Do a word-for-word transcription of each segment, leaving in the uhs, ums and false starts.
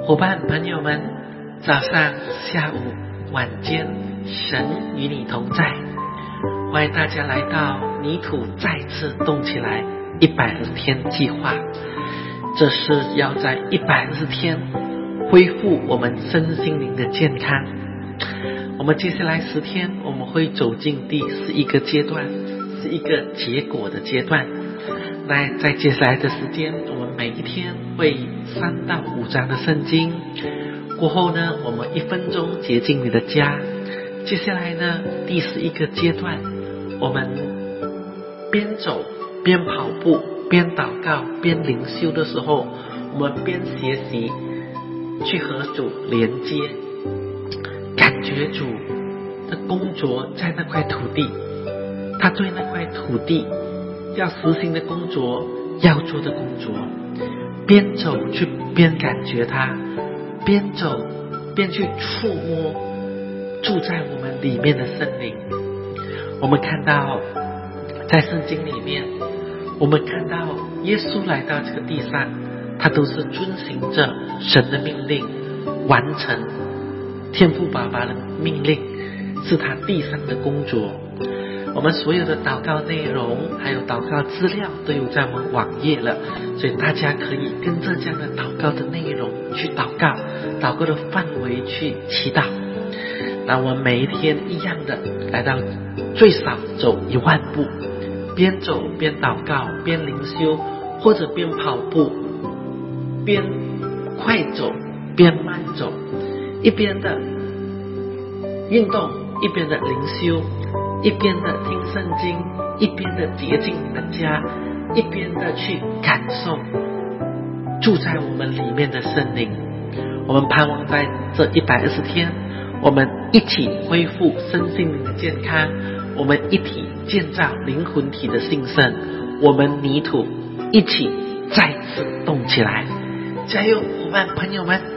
伙伴朋友们，早上、下午、晚间，神与你同在。欢迎大家来到泥土再次动起来一百二十天计划。这是要在一百二十天恢复我们身心灵的健康。我们接下来十天，我们会走进第十一个阶段，是一个结果的阶段。那在接下来的时间，我们每一天会三到五章的圣经，过后呢，我们一分钟洁净你的家。接下来呢，第十一个阶段，我们边走边跑步边祷告边灵修的时候，我们边学习去和主连接，感觉主的工作在那块土地，他对那块土地要实行的工作，要做的工作，边走去边感觉他，边走边去触摸住在我们里面的圣灵。我们看到在圣经里面，我们看到耶稣来到这个地上，他都是遵行着神的命令，完成天父爸爸的命令，是他地上的工作。我们所有的祷告内容还有祷告资料都有在我们网页了，所以大家可以跟着这样的祷告的内容去祷告，祷告的范围去祈祷。那我们每一天一样的来到最少走一万步，边走边祷告边灵修，或者边跑步边快走边慢走，一边的运动一边的灵修，一边的听圣经，一边的洁净你的家，一边的去感受住在我们里面的圣灵。我们盼望在这一百二十天，我们一起恢复身心灵的健康，我们一起建造灵魂体的兴盛，我们泥土一起再次动起来。加油，伙伴朋友们！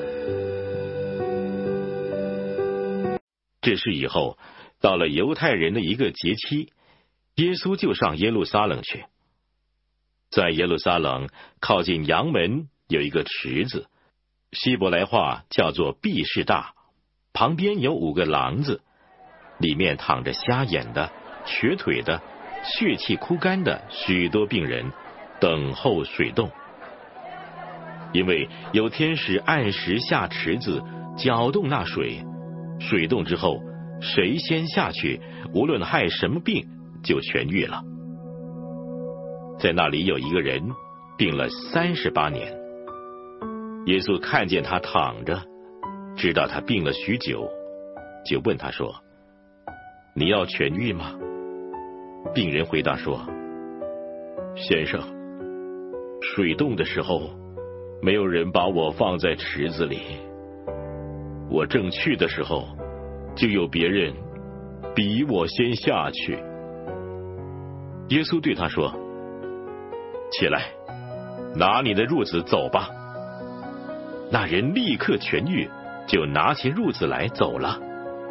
这事以后，到了犹太人的一个节期，耶稣就上耶路撒冷去。在耶路撒冷靠近阳门有一个池子，希伯来话叫做毕士大，旁边有五个廊子，里面躺着瞎眼的、瘸腿的、血气枯干的许多病人，等候水动。因为有天使按时下池子，搅动那水，水动之后，谁先下去，无论害什么病，就痊愈了。在那里有一个人病了三十八年，耶稣看见他躺着，知道他病了许久，就问他说：“你要痊愈吗？”病人回答说：“先生，水动的时候，没有人把我放在池子里，我正去的时候，就有别人比我先下去。”耶稣对他说：“起来，拿你的褥子走吧。”那人立刻痊愈，就拿起褥子来走了。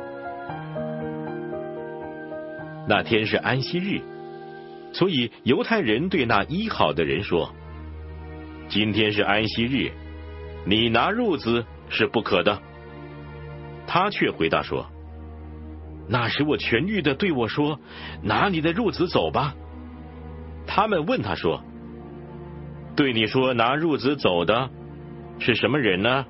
那天是安息日，所以犹太人对那医好的人说：“今天是安息日，你拿褥子是不可的。”他却回答说：“那时我痊愈的对我说，拿你的褥子走吧。”他们问他说：“对你说拿褥子走的是什么人呢？”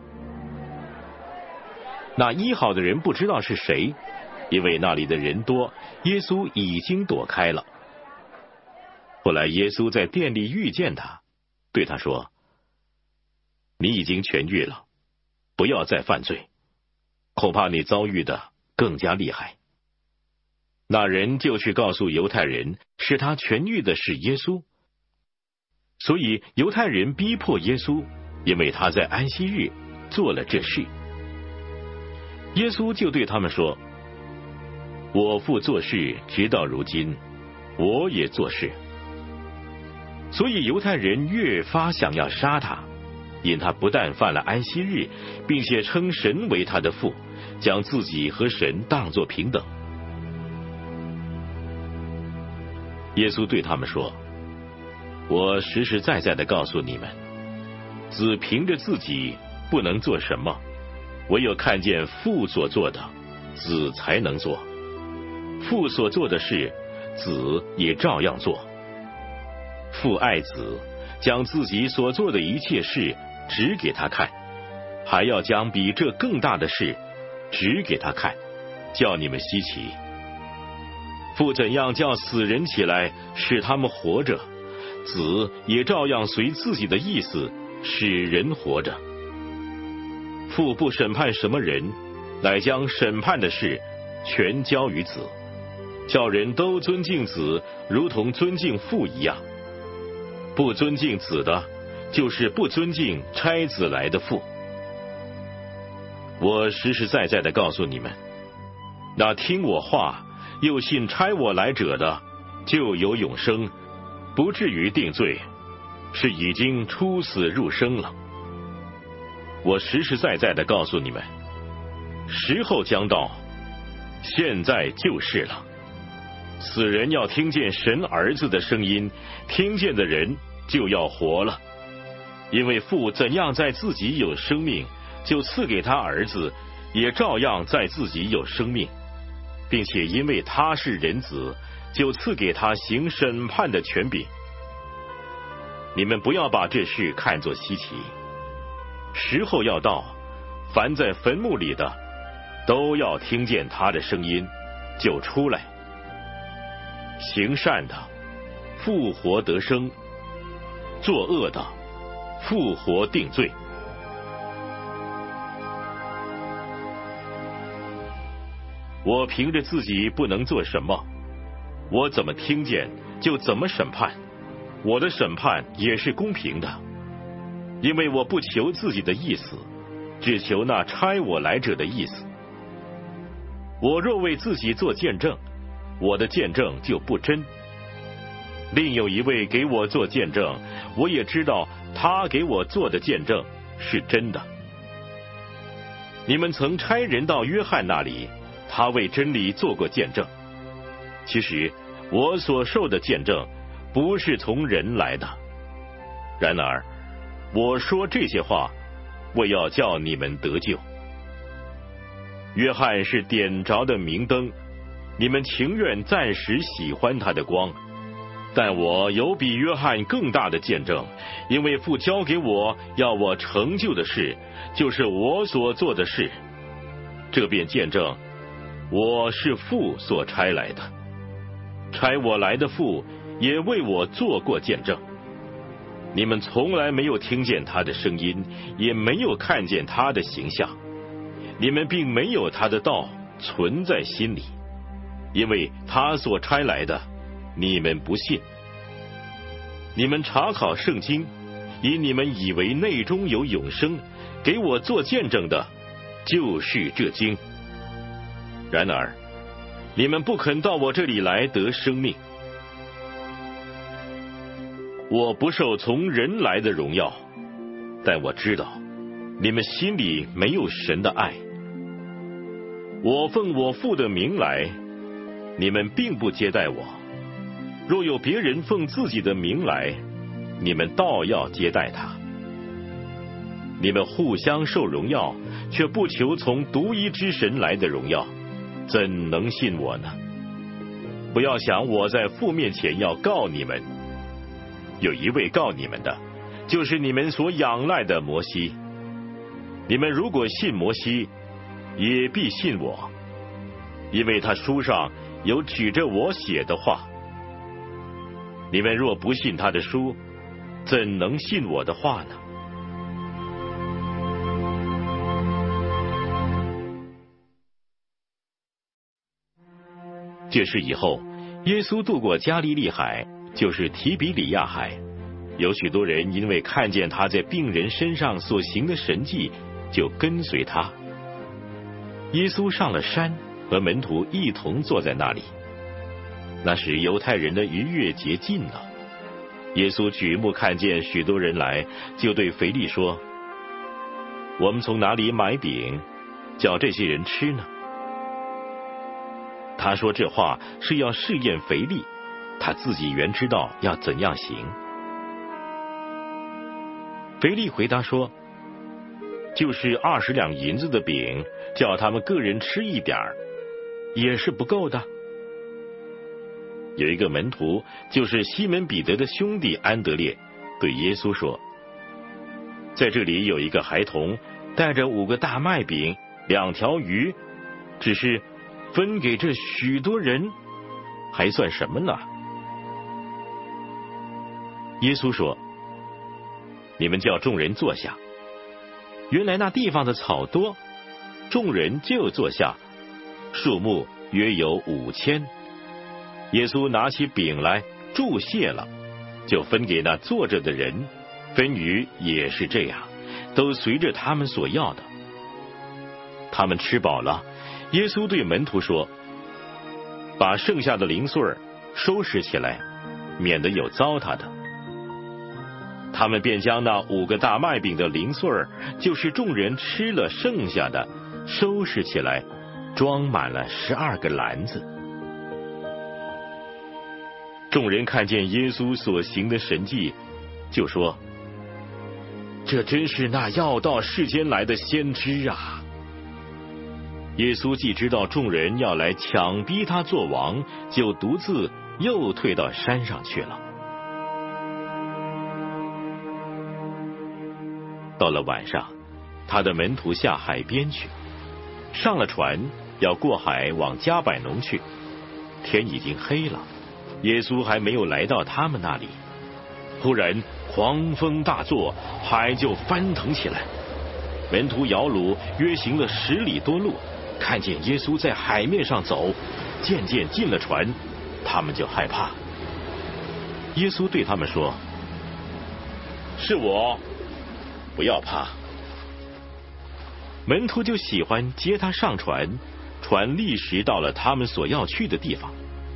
那医好的人不知道是谁，因为那里的人多，耶稣已经躲开了。后来耶稣在店里遇见他，对他说：“你已经痊愈了，不要再犯罪，恐怕你遭遇的更加厉害。”那人就去告诉犹太人，使他痊愈的是耶稣。所以犹太人逼迫耶稣，因为他在安息日做了这事。耶稣就对他们说：“我父做事直到如今，我也做事。”所以犹太人越发想要杀他，因他不但犯了安息日，并且称神为他的父，将自己和神当作平等。耶稣对他们说：“我实实在在地告诉你们，子凭着自己不能做什么，唯有看见父所做的，子才能做。父所做的事，子也照样做。父爱子，将自己所做的一切事指给他看，还要将比这更大的事指给他看，叫你们稀奇。父怎样叫死人起来，使他们活着，子也照样随自己的意思使人活着。父不审判什么人，乃将审判的事全交于子，叫人都尊敬子，如同尊敬父一样。不尊敬子的，就是不尊敬差子来的父。我实实在在的告诉你们，那听我话又信差我来者的，就有永生，不至于定罪，是已经出死入生了。我实实在在的告诉你们，时候将到，现在就是了。死人要听见神儿子的声音，听见的人就要活了。因为父怎样在自己有生命，就赐给他儿子，也照样在自己有生命，并且因为他是人子，就赐给他行审判的权柄。你们不要把这事看作稀奇，时候要到，凡在坟墓里的都要听见他的声音，就出来。行善的复活得生，作恶的复活定罪。我凭着自己不能做什么，我怎么听见就怎么审判，我的审判也是公平的，因为我不求自己的意思，只求那差我来者的意思。我若为自己做见证，我的见证就不真。另有一位给我做见证，我也知道他给我做的见证是真的。你们曾差人到约翰那里，他为真理做过见证。其实我所受的见证不是从人来的，然而我说这些话，为要叫你们得救。约翰是点着的明灯，你们情愿暂时喜欢他的光，但我有比约翰更大的见证，因为父交给我要我成就的事，就是我所做的事。这便见证我是父所差来的，差我来的父也为我做过见证。你们从来没有听见他的声音，也没有看见他的形象，你们并没有他的道存在心里，因为他所差来的你们不信。你们查考圣经，因你们以为内中有永生，给我做见证的就是这经。然而你们不肯到我这里来得生命。我不受从人来的荣耀，但我知道你们心里没有神的爱。我奉我父的名来，你们并不接待我。若有别人奉自己的名来，你们倒要接待他。你们互相受荣耀，却不求从独一之神来的荣耀，怎能信我呢？不要想我在父面前要告你们，有一位告你们的，就是你们所仰赖的摩西。你们如果信摩西，也必信我，因为他书上有指着我写的话。你们若不信他的书，怎能信我的话呢？这事以后，耶稣渡过加利利海，就是提比里亚海。有许多人因为看见他在病人身上所行的神迹，就跟随他。耶稣上了山，和门徒一同坐在那里。那时犹太人的逾越节近了，耶稣举目看见许多人来，就对腓力说：我们从哪里买饼，叫这些人吃呢？他说这话是要试验腓力，他自己原知道要怎样行。腓力回答说： 就是二十两银子的饼，叫他们个人吃一点儿，也是不够的。有一个门徒，就是西门彼得的兄弟安德烈，对耶稣说，在这里有一个孩童带着五个大麦饼两条鱼，只是分给这许多人，还算什么呢？耶稣说，你们叫众人坐下。原来那地方的草多，众人就坐下，数目约有五千。耶稣拿起饼来祝谢了，就分给那坐着的人，分鱼也是这样，都随着他们所要的。他们吃饱了，耶稣对门徒说，把剩下的零碎收拾起来，免得有糟蹋的。他们便将那五个大麦饼的零碎，就是众人吃了剩下的，收拾起来，装满了十二个篮子。众人看见耶稣所行的神迹，就说，这真是那要到世间来的先知啊。耶稣既知道众人要来强逼他做王，就独自又退到山上去了。到了晚上，他的门徒下海边去，上了船，要过海往迦百农去。天已经黑了，耶稣还没有来到他们那里，忽然狂风大作，海就翻腾起来。门徒摇橹约行了十里多路，看见耶稣在海面上走，渐渐进了船，他们就害怕。耶稣对他们说，是我，不要怕。门徒就喜欢接他上船，船立时到了他们所要去的地方。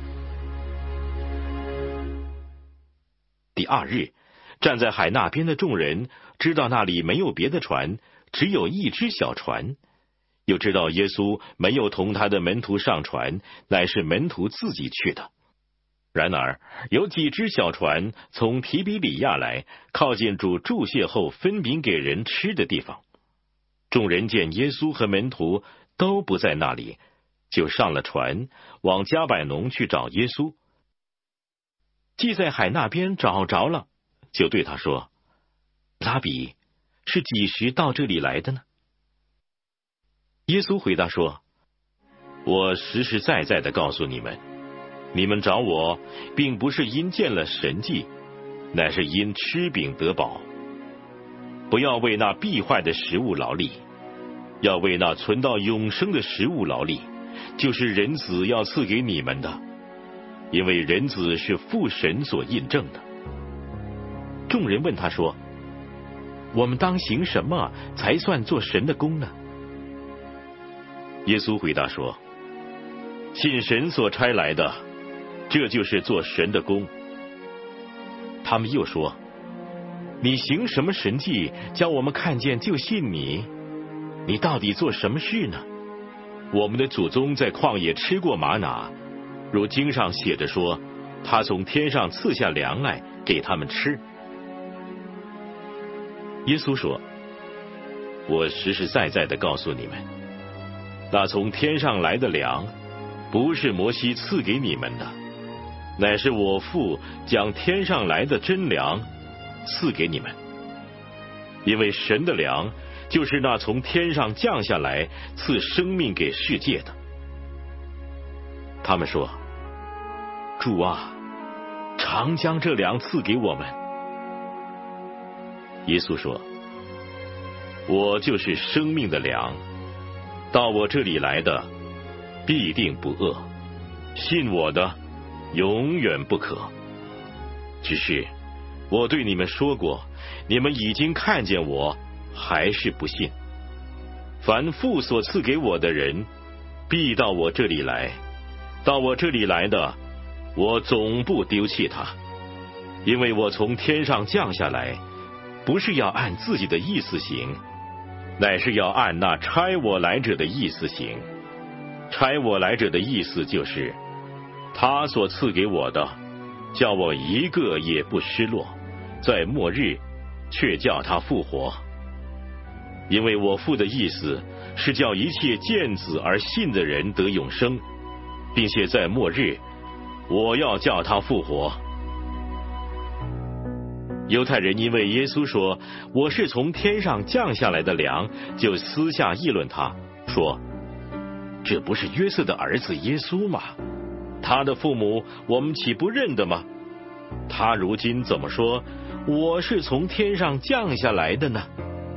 第二日，站在海那边的众人知道那里没有别的船，只有一只小船，又知道耶稣没有同他的门徒上船，乃是门徒自己去的。然而有几只小船从提比里亚来，靠近主祝谢后分饼给人吃的地方。众人见耶稣和门徒都不在那里，就上了船，往迦百农去找耶稣。既在海那边找着了，就对他说，拉比，是几时到这里来的呢？耶稣回答说，我实实在在的告诉你们，你们找我，并不是因见了神迹，乃是因吃饼得饱。不要为那必坏的食物劳力，要为那存到永生的食物劳力，就是人子要赐给你们的，因为人子是父神所印证的。众人问他说，我们当行什么才算做神的工呢？耶稣回答说，信神所差来的，这就是做神的工。他们又说，你行什么神迹，叫我们看见就信你？你到底做什么事呢？我们的祖宗在旷野吃过玛拿，如经上写着说，他从天上赐下粮来给他们吃。耶稣说，我实实在在的告诉你们，那从天上来的粮，不是摩西赐给你们的，乃是我父将天上来的真粮赐给你们。因为神的粮，就是那从天上降下来赐生命给世界的。他们说，主啊，常将这粮赐给我们。耶稣说，我就是生命的粮，到我这里来的必定不饿，信我的永远不渴。只是我对你们说过，你们已经看见我，还是不信。凡父所赐给我的人，必到我这里来，到我这里来的，我总不丢弃他，因为我从天上降下来，不是要按自己的意思行，乃是要按那差我来者的意思行。差我来者的意思就是，他所赐给我的，叫我一个也不失落，在末日却叫他复活。 因为我父的意思是叫一切见子而信的人得永生，并且在末日，我要叫他复活。”犹太人因为耶稣说我是从天上降下来的粮，就私下议论他，说：“这不是约瑟的儿子耶稣吗？他的父母我们岂不认得吗？他如今怎么说我是从天上降下来的呢？”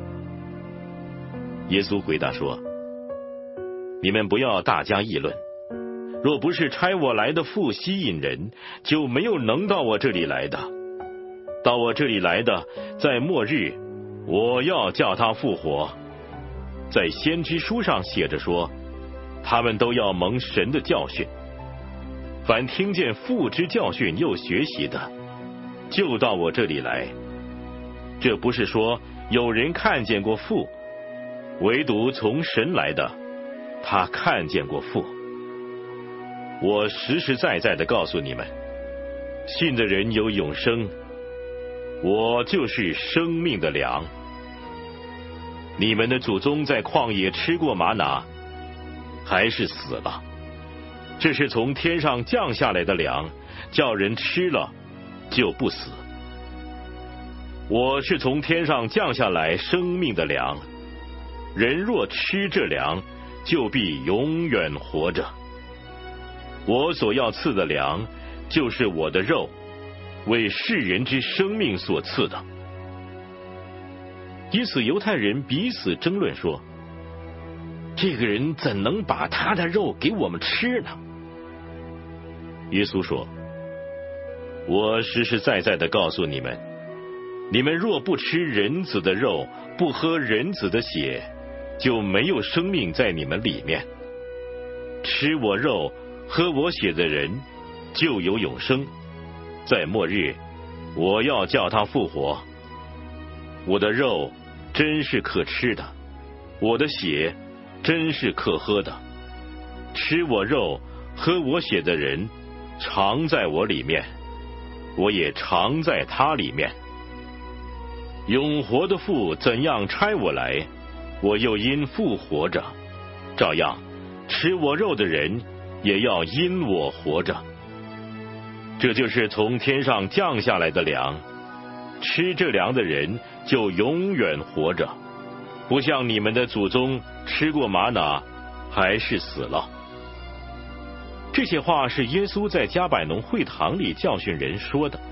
耶稣回答说：“你们不要大家议论，若不是差我来的父吸引人，就没有能到我这里来的。到我这里来的，在末日，我要叫他复活。在先知书上写着说，他们都要蒙神的教训。凡听见父之教训又学习的，就到我这里来。这不是说有人看见过父，唯独从神来的，他看见过父。我实实在在的告诉你们，信的人有永生，我就是生命的粮。你们的祖宗在旷野吃过玛拿，还是死了。这是从天上降下来的粮，叫人吃了就不死。我是从天上降下来生命的粮，人若吃这粮，就必永远活着。我所要赐的粮，就是我的肉，为世人之生命所赐的。因此犹太人彼此争论说，这个人怎能把他的肉给我们吃呢？耶稣说，我实实在在的告诉你们，你们若不吃人子的肉，不喝人子的血，就没有生命在你们里面。吃我肉喝我血的人就有永生，在末日我要叫他复活。我的肉真是可吃的，我的血真是可喝的。吃我肉喝我血的人常在我里面，我也常在他里面。永活的父怎样差我来，我又因父活着，照样吃我肉的人也要因我活着。这就是从天上降下来的粮，吃这粮的人就永远活着，不像你们的祖宗吃过玛拿，还是死了。这些话是耶稣在加百农会堂里教训人说的。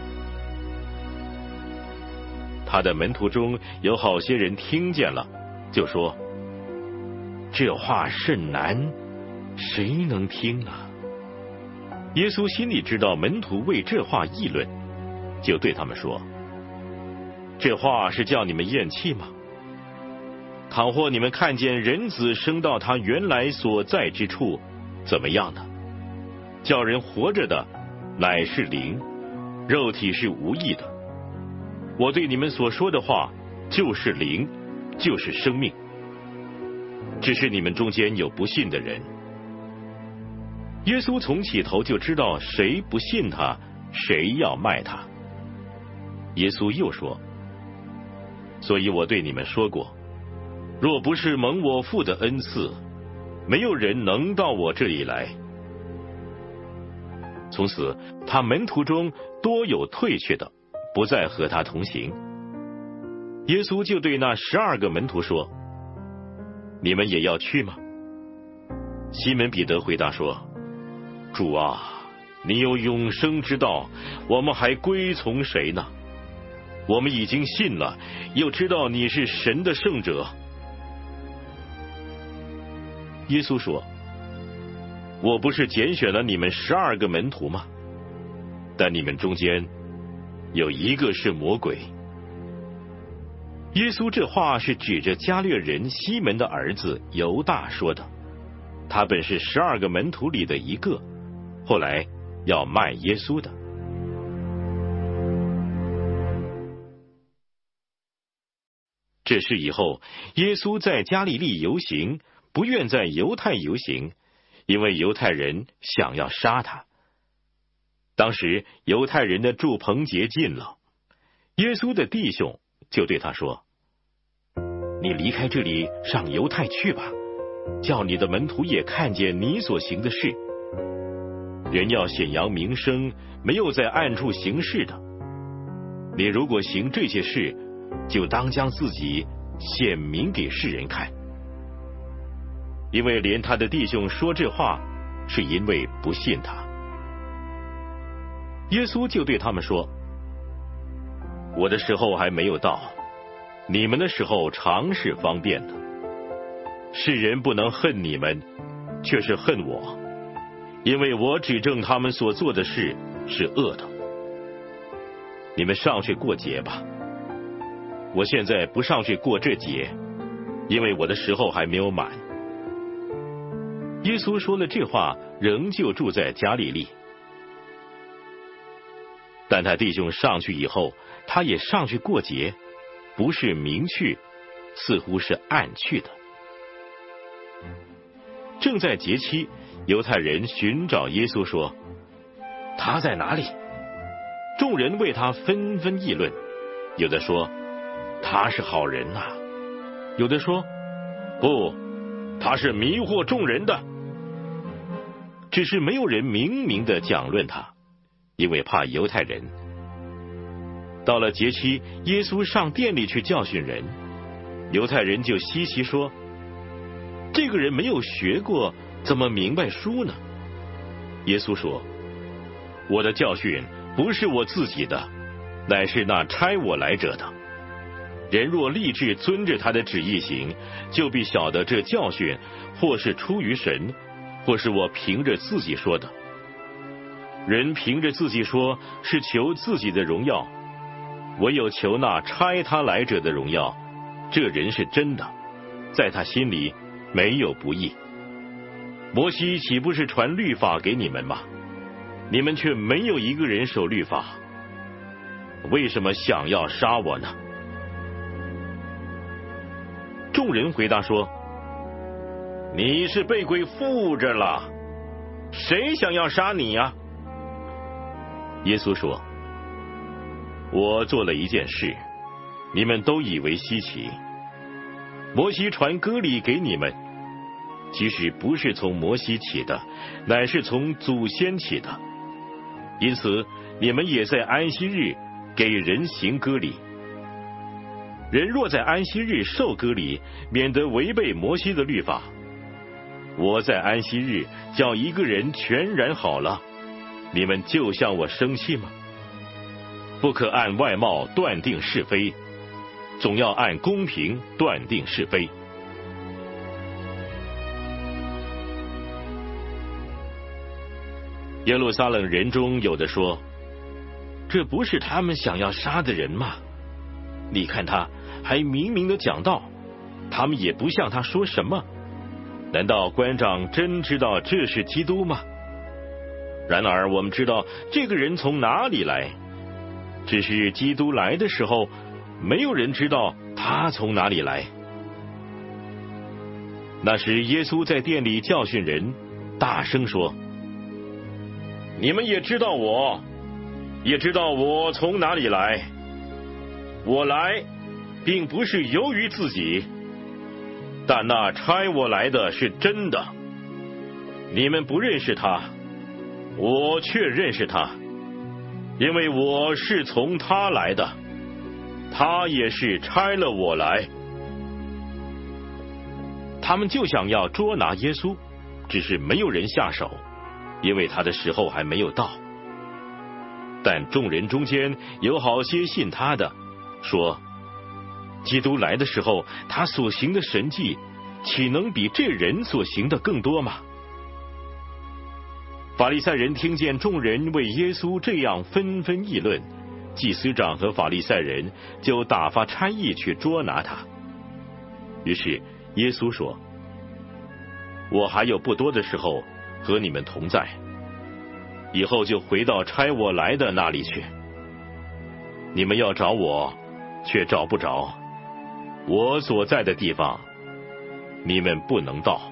他的门徒中有好些人听见了，就说，这话甚难，谁能听啊？耶稣心里知道门徒为这话议论，就对他们说，这话是叫你们咽气吗？倘或你们看见人子升到他原来所在之处，怎么样呢？叫人活着的乃是灵，肉体是无益的。我对你们所说的话就是灵，就是生命。只是你们中间有不信的人。耶稣从起头就知道谁不信他，谁要卖他。耶稣又说，所以我对你们说过，若不是蒙我父的恩赐，没有人能到我这里来。从此他门徒中多有退却的，不再和他同行。耶稣就对那十二个门徒说，你们也要去吗？西门彼得回答说，主啊，你有永生之道，我们还归从谁呢？我们已经信了，又知道你是神的圣者。耶稣说，我不是拣选了你们十二个门徒吗？但你们中间有一个是魔鬼。耶稣这话是指着加略人西门的儿子犹大说的，他本是十二个门徒里的一个，后来要卖耶稣的。这事以后，耶稣在加利利游行，不愿在犹太游行，因为犹太人想要杀他。当时犹太人的住棚节近了，耶稣的弟兄就对他说， 你离开这里，上犹太去吧，叫你的门徒也看见你所行的事。人要显扬名声，没有在暗处行事的。你如果行这些事，就当将自己显明给世人看。因为连他的弟兄说这话，是因为不信他。耶稣就对他们说，我的时候还没有到，你们的时候常是方便的。世人不能恨你们，却是恨我，因为我指证他们所做的事是恶的。你们上去过节吧，我现在不上去过这节，因为我的时候还没有满。耶稣说了这话，仍旧住在加利利。但他弟兄上去以后，他也上去过节，不是明去，似乎是暗去的。正在节期，犹太人寻找耶稣说，他在哪里？众人为他纷纷议论，有的说他是好人呐、啊，有的说不，他是迷惑众人的。只是没有人明明的讲论他，因为怕犹太人。到了节期，耶稣上殿里去教训人，犹太人就稀奇说，这个人没有学过，怎么明白书呢？耶稣说，我的教训不是我自己的，乃是那差我来者的。人若立志遵着他的旨意行，就必晓得这教训或是出于神，或是我凭着自己说的。人凭着自己说，是求自己的荣耀，唯有求那差他来者的荣耀，这人是真的，在他心里没有不义。摩西岂不是传律法给你们吗？你们却没有一个人守律法，为什么想要杀我呢？众人回答说，你是被鬼附着了，谁想要杀你呀、啊？耶稣说，我做了一件事，你们都以为稀奇。摩西传割礼给你们，其实不是从摩西起的，乃是从祖先起的。因此你们也在安息日给人行割礼。人若在安息日受割礼，免得违背摩西的律法。我在安息日叫一个人全然好了，你们就向我生气吗？不可按外貌断定是非，总要按公平断定是非。耶路撒冷人中有的说，这不是他们想要杀的人吗？你看他还明明的讲道，他们也不向他说什么。难道官长真知道这是基督吗？然而我们知道这个人从哪里来，只是基督来的时候，没有人知道他从哪里来。那时耶稣在殿里教训人，大声说，你们也知道我，也知道我从哪里来。我来并不是由于自己，但那差我来的是真的。你们不认识他，我却认识他，因为我是从他来的，他也是差了我来。他们就想要捉拿耶稣，只是没有人下手，因为他的时候还没有到。但众人中间有好些信他的，说，基督来的时候，他所行的神迹，岂能比这人所行的更多吗？法利赛人听见众人为耶稣这样纷纷议论，祭司长和法利赛人就打发差役去捉拿他。于是耶稣说，我还有不多的时候和你们同在，以后就回到差我来的那里去。你们要找我，却找不着，我所在的地方，你们不能到。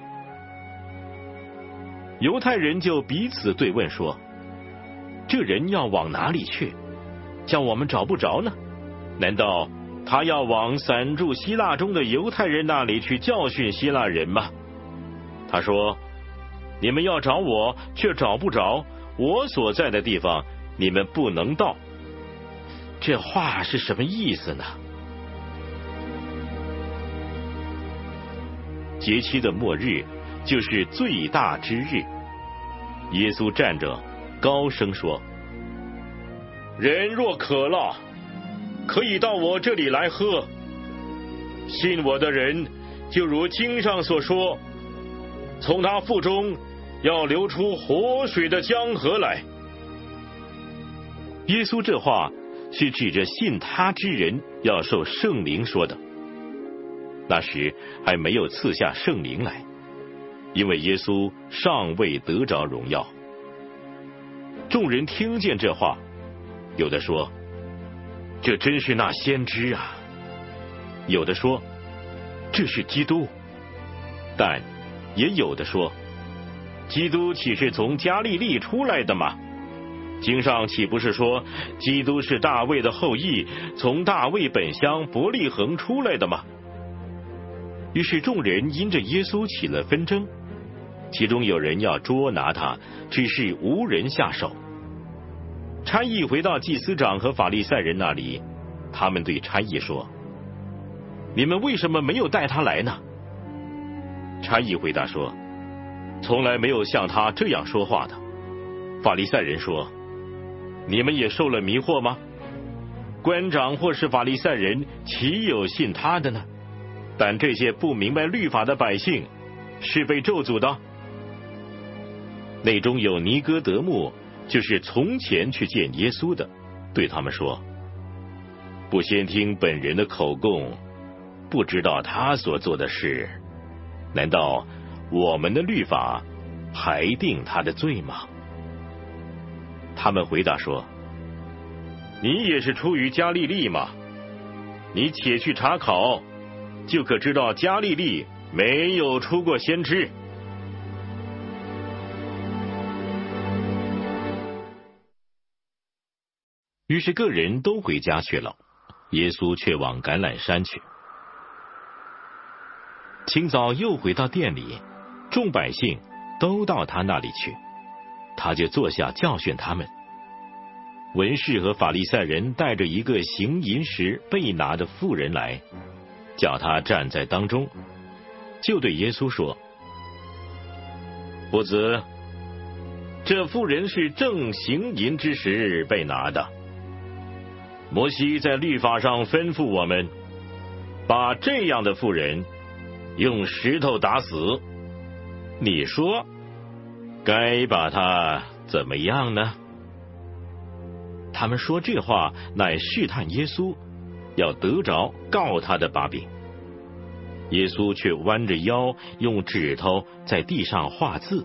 犹太人就彼此对问说，这人要往哪里去，叫我们找不着呢？难道他要往散住希腊中的犹太人那里去教训希腊人吗？他说，你们要找我，却找不着，我所在的地方，你们不能到。这话是什么意思呢？节期的末日就是最大之日。耶稣站着，高声说，人若渴了，可以到我这里来喝。信我的人，就如经上所说，从他腹中要流出活水的江河来。耶稣这话是指着信他之人要受圣灵说的。那时还没有赐下圣灵来，因为耶稣尚未得着荣耀。众人听见这话，有的说，这真是那先知啊；有的说，这是基督；但也有的说，基督岂是从加利利出来的吗？经上岂不是说，基督是大卫的后裔，从大卫本乡伯利恒出来的吗？于是众人因着耶稣起了纷争，其中有人要捉拿他，只是无人下手。差役回到祭司长和法利赛人那里，他们对差役说，你们为什么没有带他来呢？差役回答说，从来没有像他这样说话的。法利赛人说，你们也受了迷惑吗？官长或是法利赛人岂有信他的呢？但这些不明白律法的百姓是被咒诅的。内中有尼哥德慕，就是从前去见耶稣的，对他们说，不先听本人的口供，不知道他所做的事，难道我们的律法还定他的罪吗？他们回答说，你也是出于加利利吗？你且去查考，就可知道加利利没有出过先知。于是个人都回家去了，耶稣却往橄榄山去。清早又回到店里，众百姓都到他那里去，他就坐下教训他们。文士和法利赛人带着一个行淫时被拿的妇人来，叫他站在当中，就对耶稣说，夫子，这妇人是正行淫之时被拿的。摩西在律法上吩咐我们，把这样的妇人用石头打死。你说该把他怎么样呢？他们说这话乃试探耶稣，要得着告他的把柄。耶稣却弯着腰，用指头在地上画字。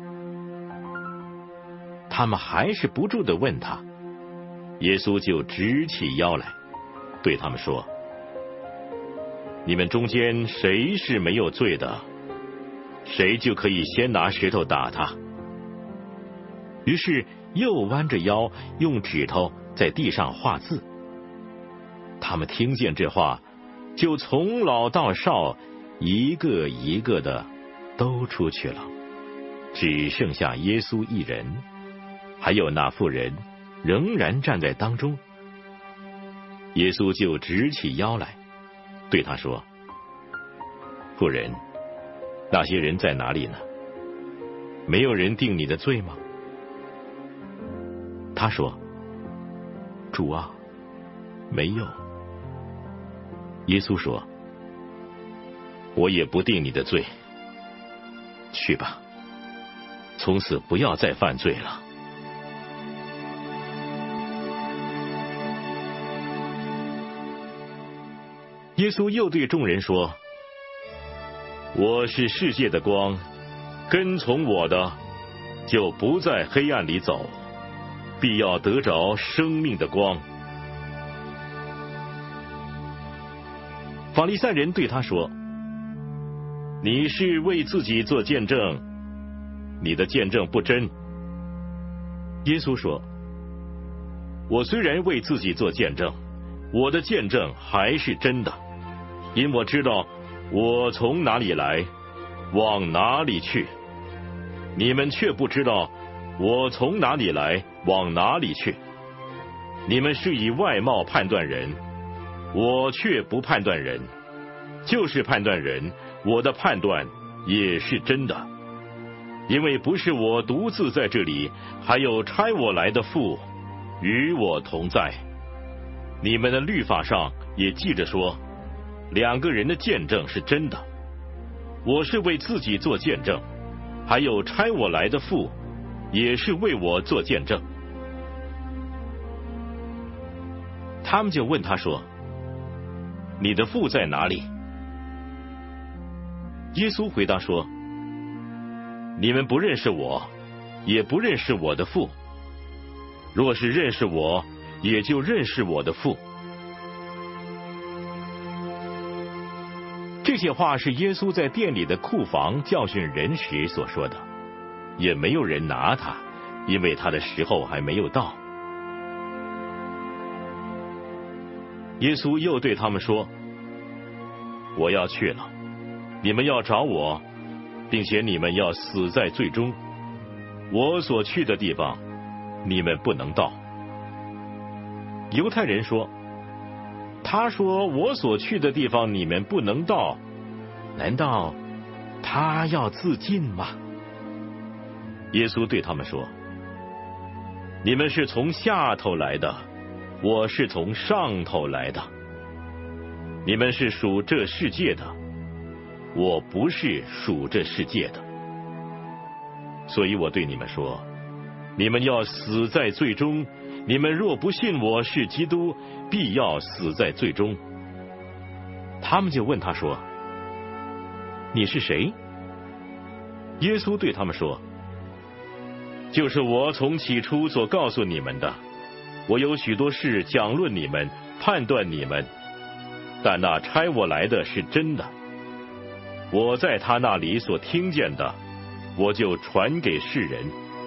他们还是不住地问他，耶稣就直起腰来，对他们说，你们中间谁是没有罪的，谁就可以先拿石头打他。于是又弯着腰，用指头在地上画字。他们听见这话，就从老到少，一个一个的都出去了，只剩下耶稣一人，还有那妇人仍然站在当中。耶稣就直起腰来，对他说，妇人，那些人在哪里呢？没有人定你的罪吗？他说，主啊，没有。耶稣说，我也不定你的罪，去吧，从此不要再犯罪了。耶稣又对众人说，我是世界的光，跟从我的就不在黑暗里走，必要得着生命的光。法利赛人对他说，你是为自己做见证，你的见证不真。耶稣说，我虽然为自己做见证， 我的见证还是真的，因我知道我从哪里来，往哪里去。你们却不知道我从哪里来，往哪里去。你们是以外貌判断人，我却不判断人。就是判断人，我的判断也是真的。因为不是我独自在这里，还有差我来的父与我同在。你们的律法上也记着说，两个人的见证是真的。我是为自己做见证，还有差我来的父也是为我做见证。他们就问他说，你的父在哪里？耶稣回答说，你们不认识我，也不认识我的父。若是认识我，也就认识我的父。这些话是耶稣在店里的库房教训人时所说的，也没有人拿他，因为他的时候还没有到。耶稣又对他们说，我要去了，你们要找我，并且你们要死在罪中。我所去的地方，你们不能到。犹太人说，他说我所去的地方你们不能到，难道他要自尽吗？耶稣对他们说，你们是从下头来的，我是从上头来的。你们是属这世界的，我不是属这世界的。所以我对你们说，你们要死在罪中。你们若不信我是基督，必要死在罪中。他们就问他说，你是谁？耶稣对他们说，就是我从起初所告诉你们的。我有许多事讲论你们，判断你们，但那差我来的是真的。我在他那里所听见的，我就传给世人。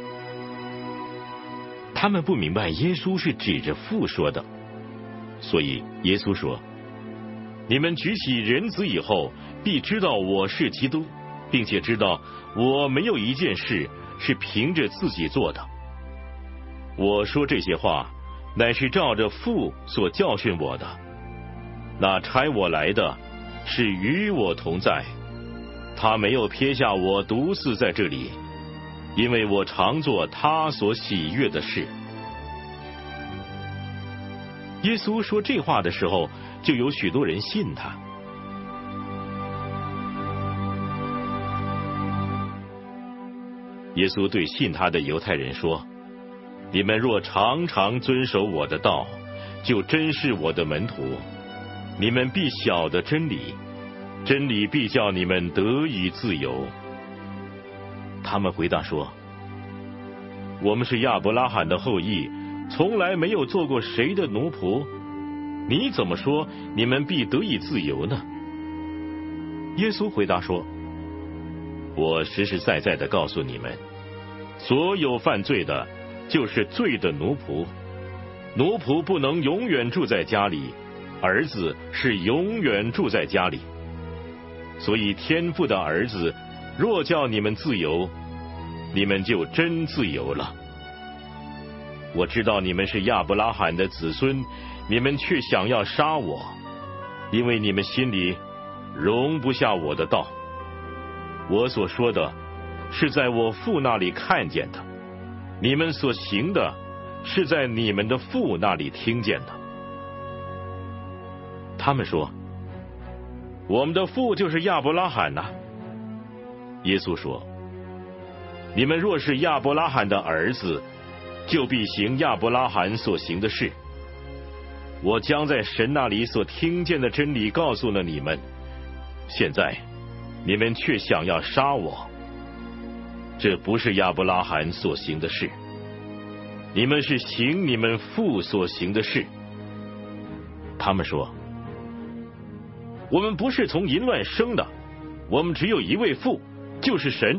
他们不明白耶稣是指着父说的，所以耶稣说，你们举起人子以后，必知道我是基督，并且知道我没有一件事是凭着自己做的。我说这些话，乃是照着父所教训我的。那差我来的是与我同在，他没有撇下我独自在这里，因为我常做他所喜悦的事。耶稣说这话的时候，就有许多人信他。耶稣对信他的犹太人说，你们若常常遵守我的道，就真是我的门徒。你们必晓得真理，真理必叫你们得以自由。他们回答说，我们是亚伯拉罕的后裔，从来没有做过谁的奴仆，你怎么说你们必得以自由呢？耶稣回答说，我实实在在的告诉你们，所有犯罪的就是罪的奴仆。奴仆不能永远住在家里，儿子是永远住在家里。所以天父的儿子若叫你们自由，你们就真自由了。我知道你们是亚伯拉罕的子孙，你们却想要杀我，因为你们心里容不下我的道。我所说的是在我父那里看见的，你们所行的是在你们的父那里听见的。他们说，我们的父就是亚伯拉罕呐。耶稣说，你们若是亚伯拉罕的儿子，就必行亚伯拉罕所行的事。我将在神那里所听见的真理告诉了你们，现在你们却想要杀我，这不是亚伯拉罕所行的事，你们是行你们父所行的事。他们说，我们不是从淫乱生的，我们只有一位父，就是神。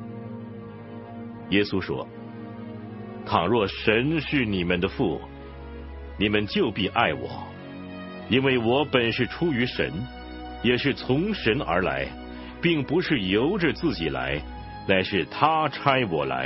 耶稣说，倘若神是你们的父，你们就必爱我， 因为我本是出于神，也是从神而来，并不是由着自己来，乃是他差我来。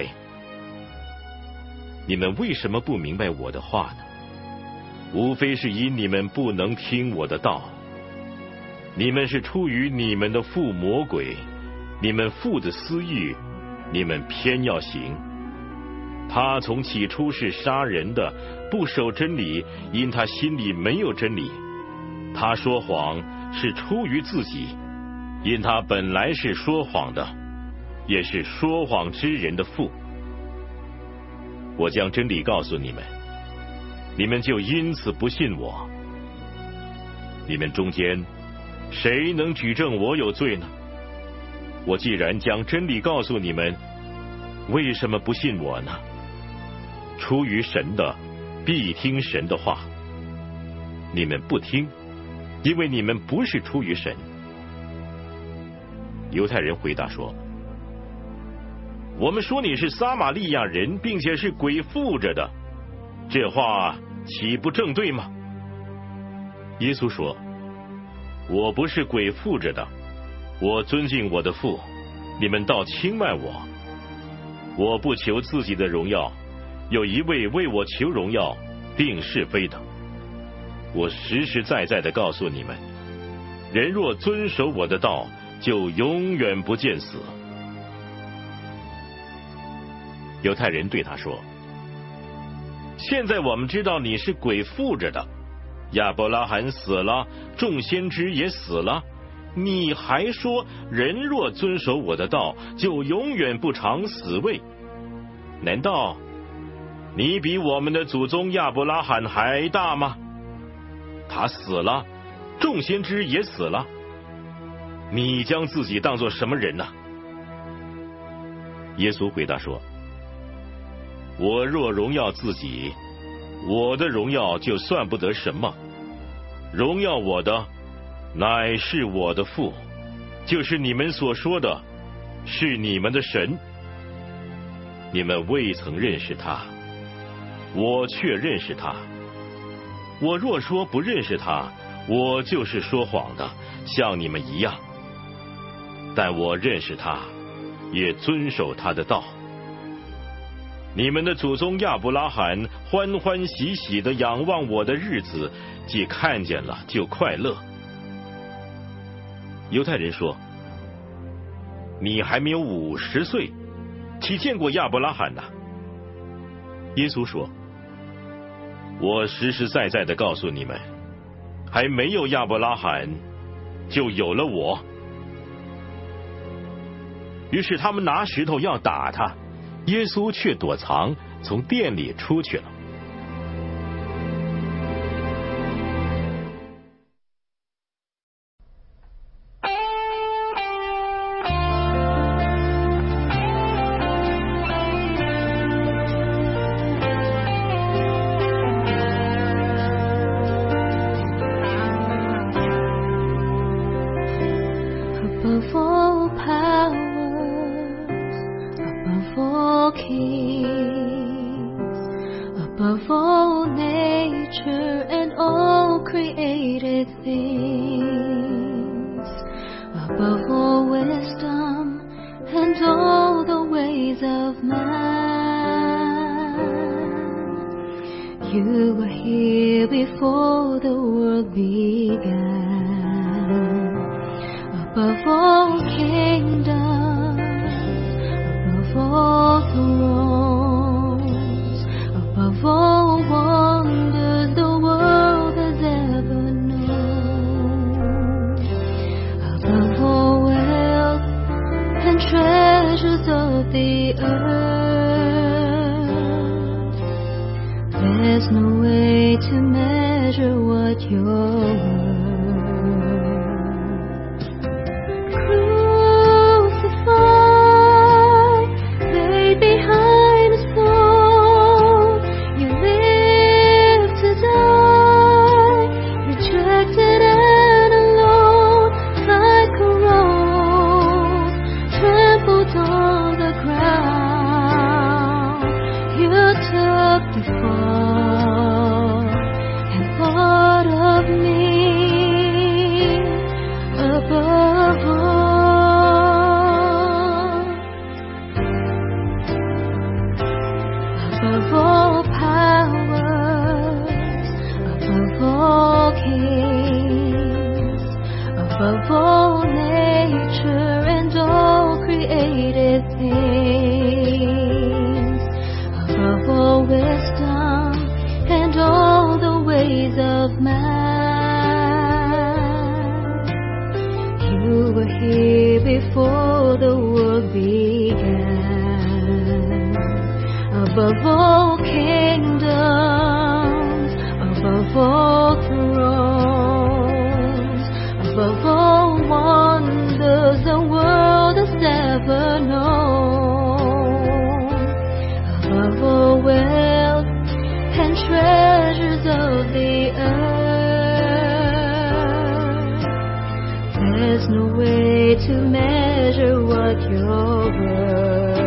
你们为什么不明白我的话呢？无非是因你们不能听我的道。你们是出于你们的父魔鬼，你们父的私欲，你们偏要行。他从起初是杀人的，不守真理，因他心里没有真理。他说谎是出于自己，因他本来是说谎的，也是说谎之人的父。我将真理告诉你们，你们就因此不信我。你们中间谁能举证我有罪呢？我既然将真理告诉你们，为什么不信我呢？出于神的必听神的话，你们不听，因为你们不是出于神。犹太人回答说，我们说你是撒玛利亚人，并且是鬼附着的，这话岂不正对吗？耶稣说，我不是鬼附着的，我尊敬我的父，你们倒轻慢我。我不求自己的荣耀，有一位为我求荣耀，定是非的。我实实在在的告诉你们，人若遵守我的道，就永远不见死。犹太人对他说，现在我们知道你是鬼附着的，亚伯拉罕死了，众先知也死了，你还说人若遵守我的道，就永远不尝死味。难道你比我们的祖宗亚伯拉罕还大吗？他死了，众先知也死了，你将自己当作什么人呢？耶稣回答说，我若荣耀自己，我的荣耀就算不得什么，荣耀我的乃是我的父，就是你们所说的是你们的神。你们未曾认识他，我却认识他。我若说不认识他，我就是说谎的，像你们一样。但我认识他，也遵守他的道。你们的祖宗亚伯拉罕欢欢喜喜的仰望我的日子，既看见了就快乐。犹太人说，你还没有五十岁，岂见过亚伯拉罕呢？耶稣说，我实实在在的告诉你们，还没有亚伯拉罕，就有了我。于是他们拿石头要打他，耶稣却躲藏，从店里出去了。 Above all powers, above all kings, above all nature and all created things, above all wisdom and all the ways of man. You were here before the world began.Above all kingdoms, above all thrones, above all wonders the world has ever known, above all wealth and treasures of the earth, there's no way to measure what you're worth.The fall and thought of me ways of man. You were here before the world began. Above all kingdoms, above all thrones, above all wonders the world has ever known, above all wealth and treasures of the earth, there's no way to measure what you're worth.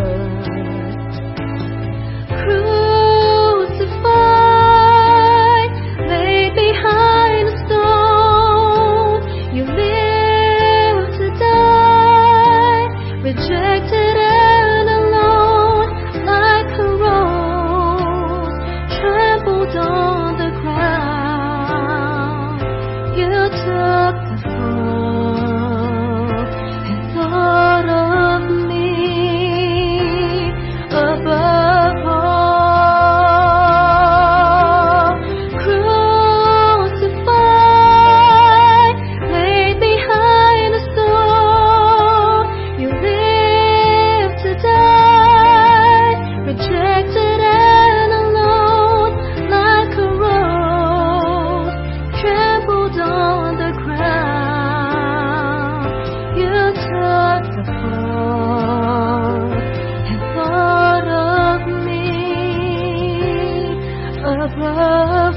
Crucified, laid behind a stone, you live to die, rejected and alone, like a rose trampled on the ground. You took the fall and thought of me above all. Crucified, laid behind a stone, you live to die, rejected and alone, like a rose trampled on the ground. You took the fall and thought of me above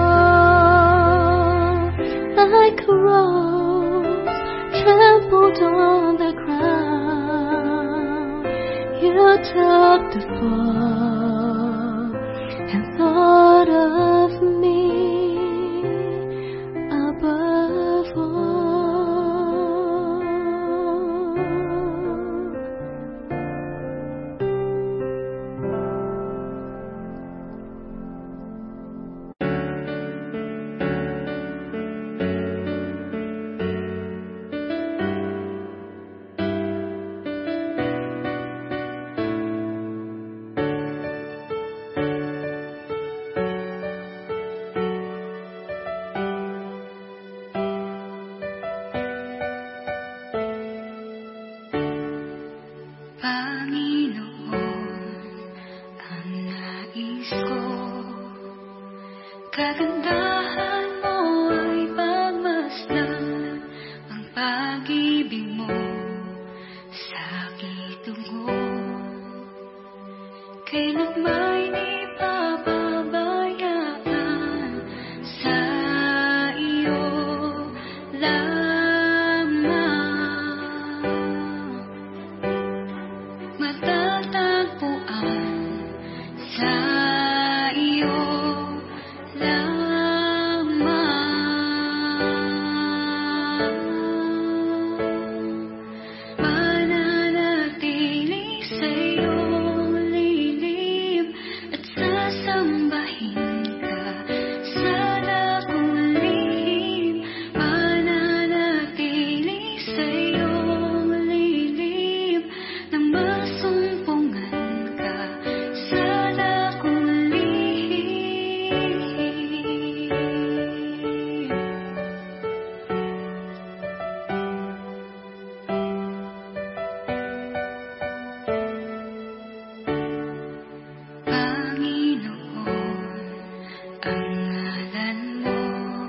all, like a rose trampled on the ground. You took the fall and thought of me above all. Panginoon, ang nais ko, kagandahan mo ay pagmasdan, ang pag-ibig mo sa aking tungo. Kailan may di papabayaan sa iyo lamang. Matatagpuan sa iyo lamang. Mananatili sa iyong lilim at sasambahin ka sa dakong lihim. Mananatili sa iyong lilim nang masumpungan ka sa dakong lihim. Panginoon, ang ngalan mo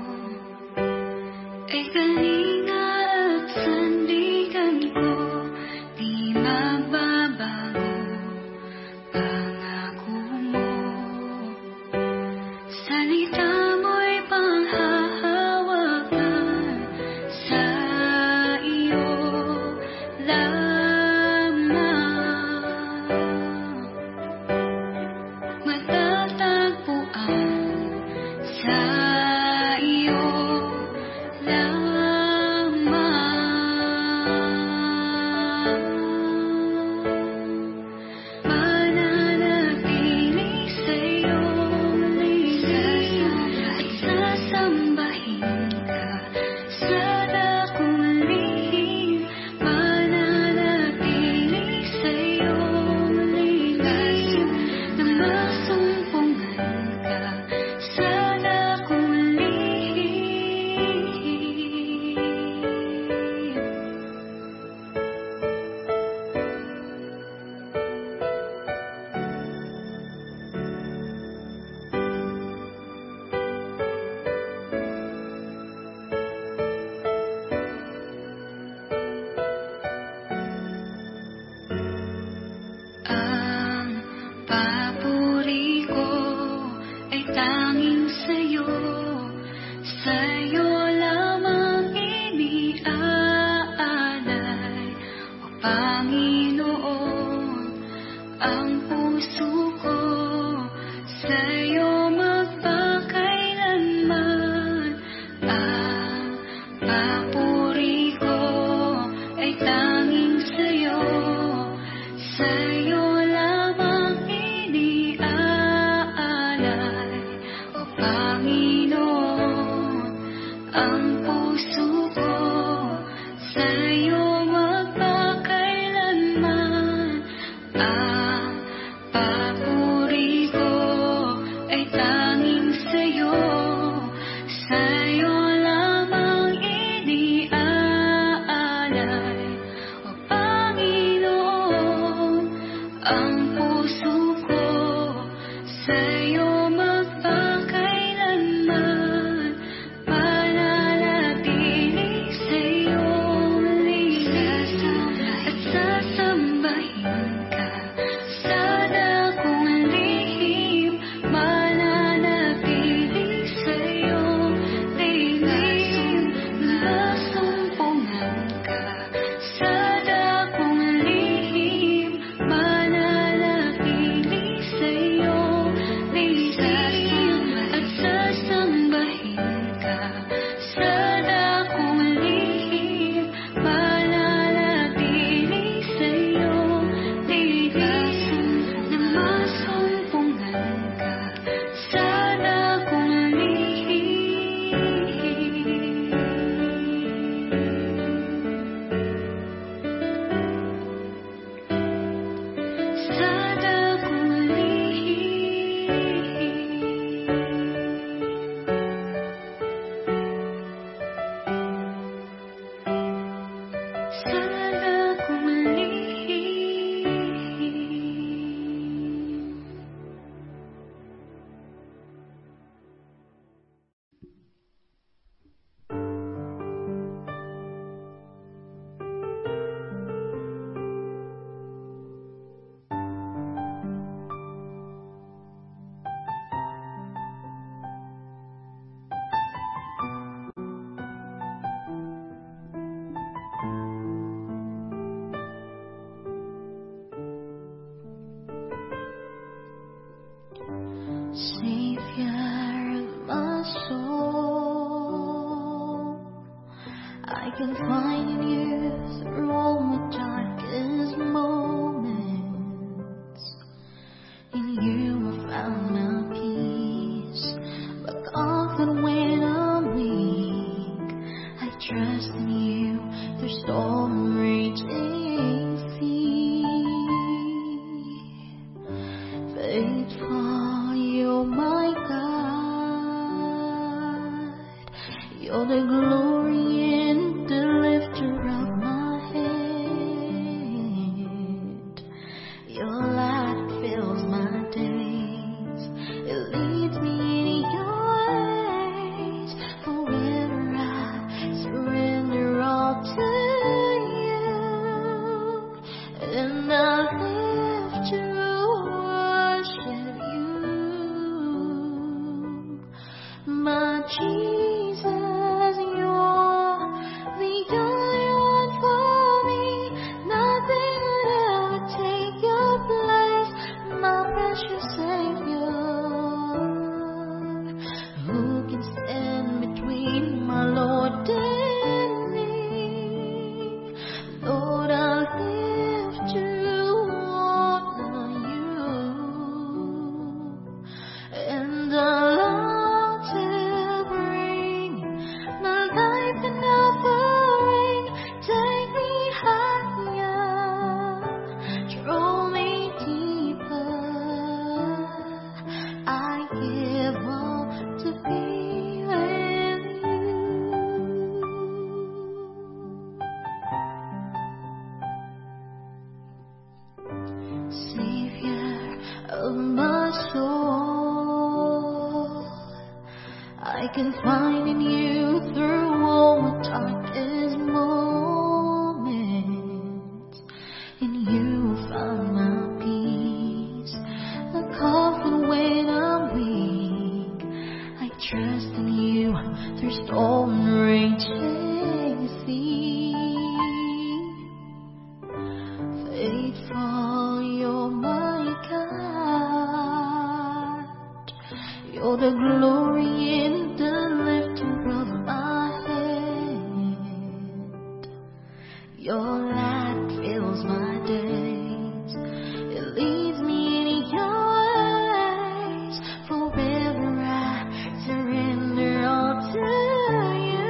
ay kalinga at sandigan ko, di mababago pangako mo. Salita mo'y panghahawakan sa iyo lamang. Matatagpuan sa iyo lamang. Mananatili sa iyong lilim ang puso ko sa'yo magpakailanman. Ang papuri ko ay tanging sa'yo, sa'yo lamang iniaalay, O Panginoon. Ang puso ko sa'yo magpakailanman, mananatili sa'yong lihim at sasambahin ka sa dakong lihim, mananatili sa'yong lihim, nasumpungan ka sa dakong lihim, mananatili sa'yong lihim at sasambahin ka sa dakong lihim, mananatili sa'yong lihim, na masumpungan ka sa dakong lihim. Sa dakong lihim. Sa dakong lihim. Savior of my soul, I can find in you through all my darkest moments. In you I found my peace, but often when I'm weak, I trust in you through storm raging sea. Faithful, you're my God. You're the glory and the lifter of my head. Your light fills my days. It leads me in your ways. Forever I surrender all to you, and I live to worship you, my Jesus. You're the only one for me. Nothing would ever take your place, my precious Savior. Who can stand between my Lord and me? Lord, I live to honor you, and I long to bring my life an offering. Take me higher, draw me deeper. I give all to be with you. Savior of my soul, I can find in you through all my darkest moments. In you I found my peace, the comfort when I'm weak. I trust in you through storm raging sea. Faithful, you're my God. You're the glory and the lifter of my head. Your light fills my days. It leads me in your ways. Forever I surrender all to you.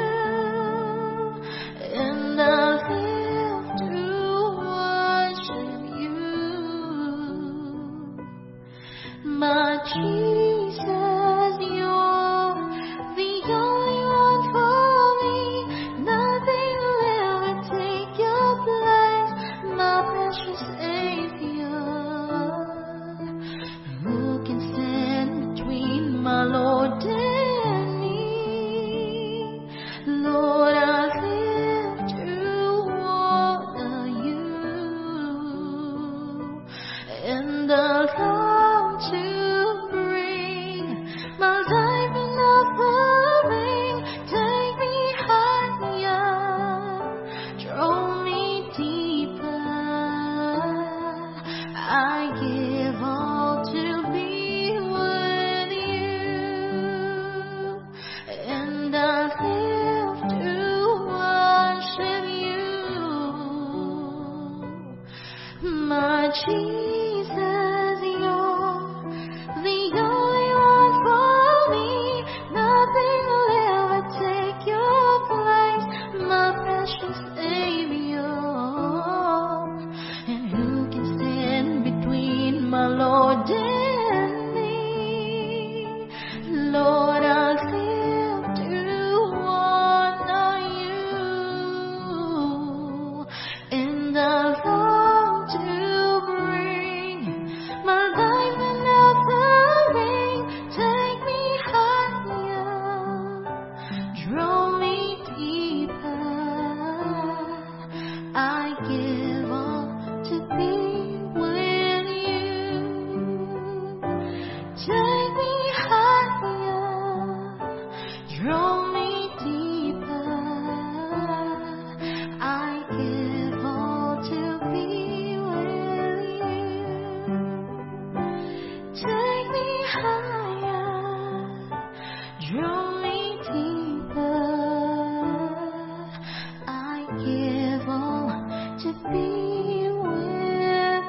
draw me deeper. I give all to be with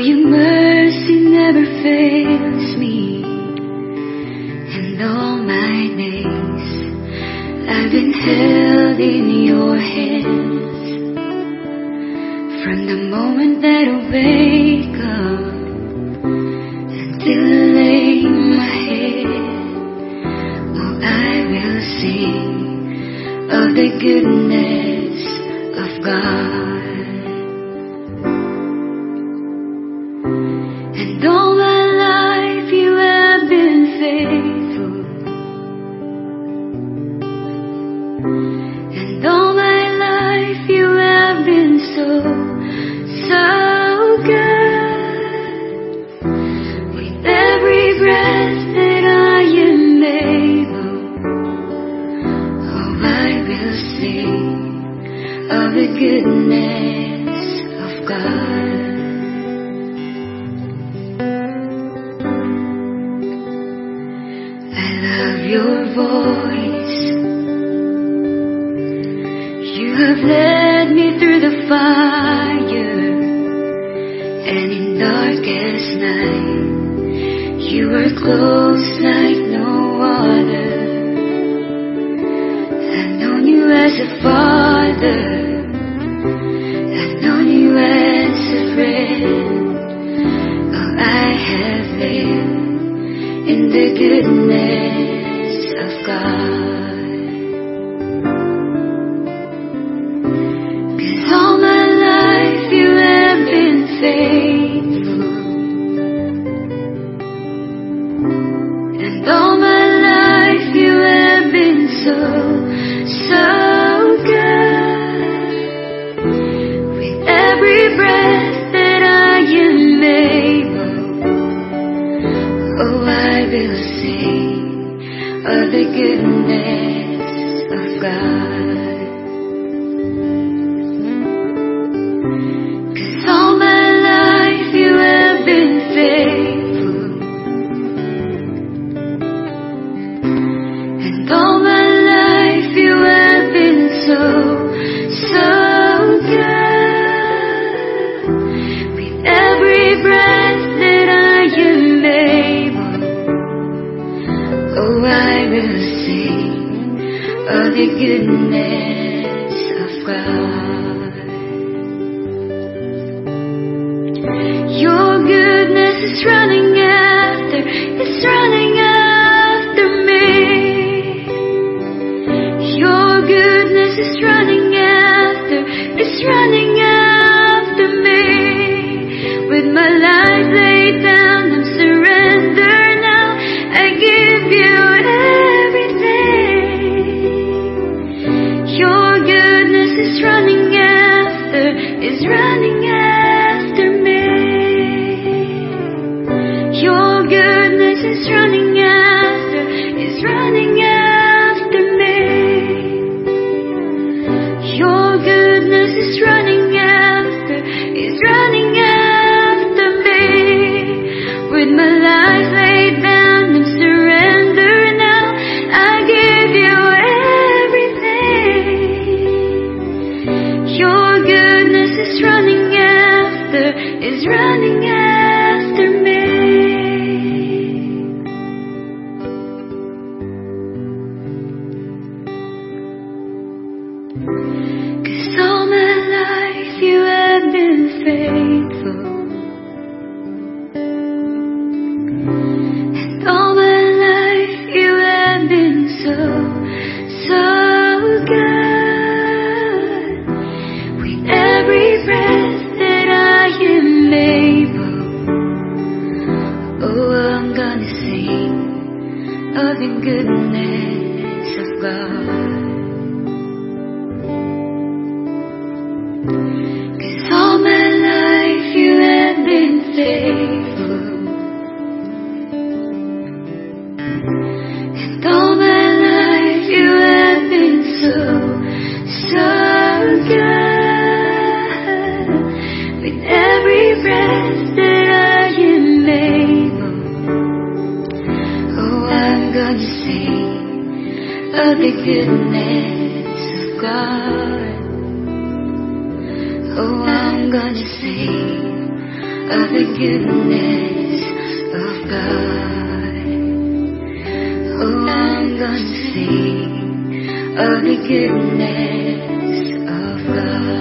your mercy never fails me, and all my days I've been held in your hands. From the moment that I wake up until I lay my head, oh, I will sing of the goodness of God. And all my life you have been faithful, and all my life you have been so, so good. With every breath that I am able, oh, I will sing of the goodness of God. Your voice, you have led me through the fire, and in darkest night you were close like no other. I've known you as a father, I've known you as a friend. Oh, I have lived in the goodness of God. 'Cause all my life you have been faithful, and all my life you have been so, so good. With every breath that I am able, oh, I will sing of the goodness of God. 'Cause all my life you have been faithful, and all my life you have been so, so good. With every breath that I am able, oh, I will sing of the goodness of God. Your goodness is running after, it's running after me. Your goodness is running after, it's running after me. With my life laid down, I'm surrendered now. I give you is running after, is running after me. Your goodness is running after, is running after me. Your goodness is running after, is running after me. With my life laid down and surrender now, I give you is running after, is running after me. Cause all my life you have been faithful, and all my life you have been so, so good. Every breath that I am able, oh, I'm gonna sing of the goodness of God. 'Cause all my life you have been faithful, and all my life you have been so, so good. Every breath that I am able, oh, I'm gonna sing of the goodness of God. Oh, I'm gonna sing of the goodness of God. Oh, I'm gonna sing of the goodness of God.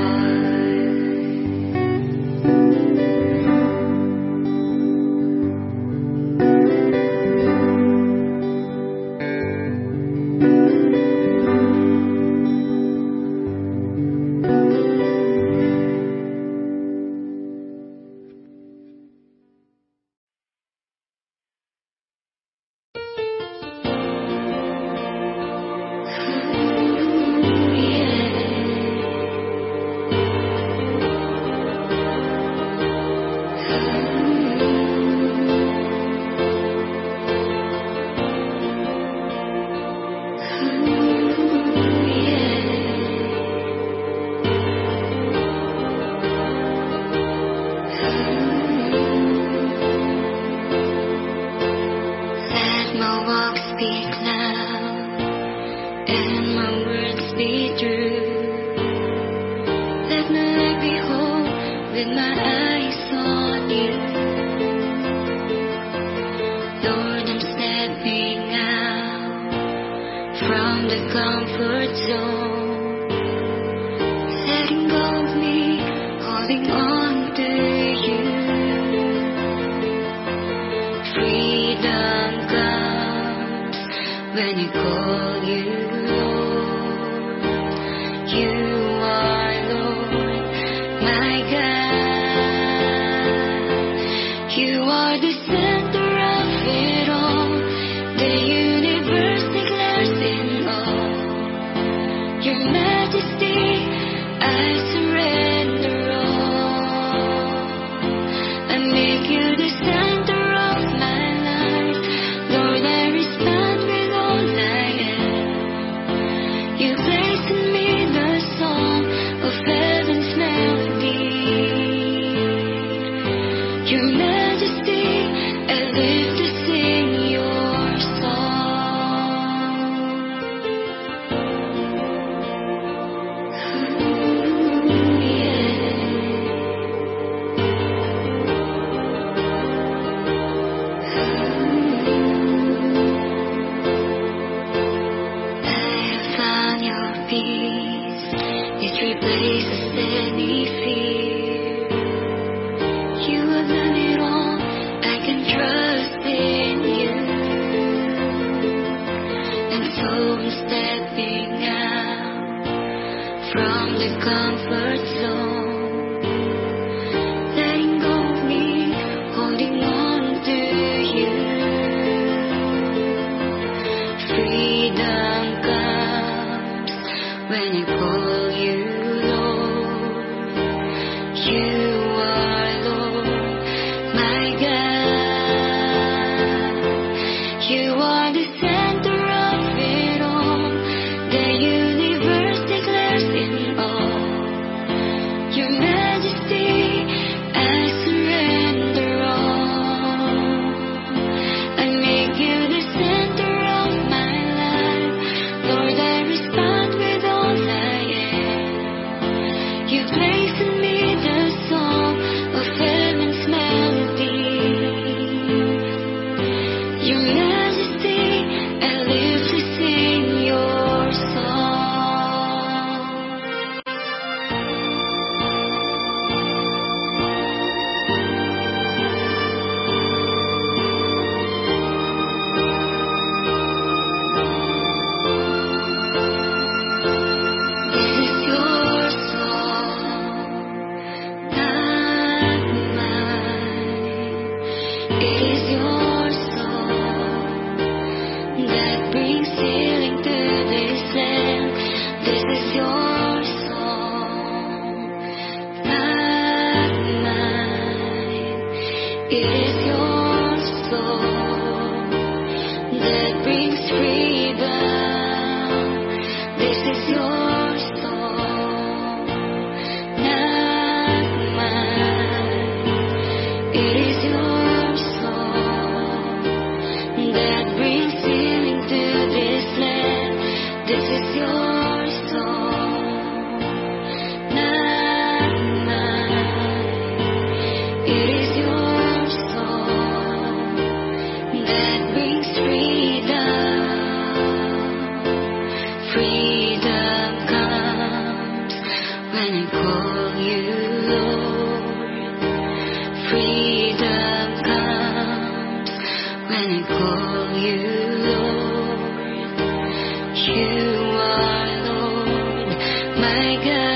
call you Lord. Freedom comes when I call you Lord. You are Lord, my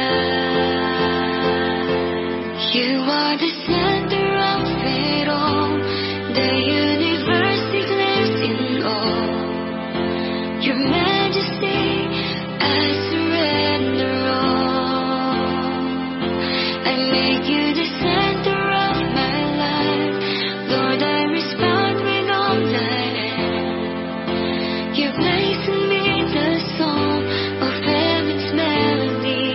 God. You are the center of it all. The universe declares in awe. Your majesty, I surrender all. I make you the center of my life. Lord, I respond with all that I am. You place in me the song of heaven's melody.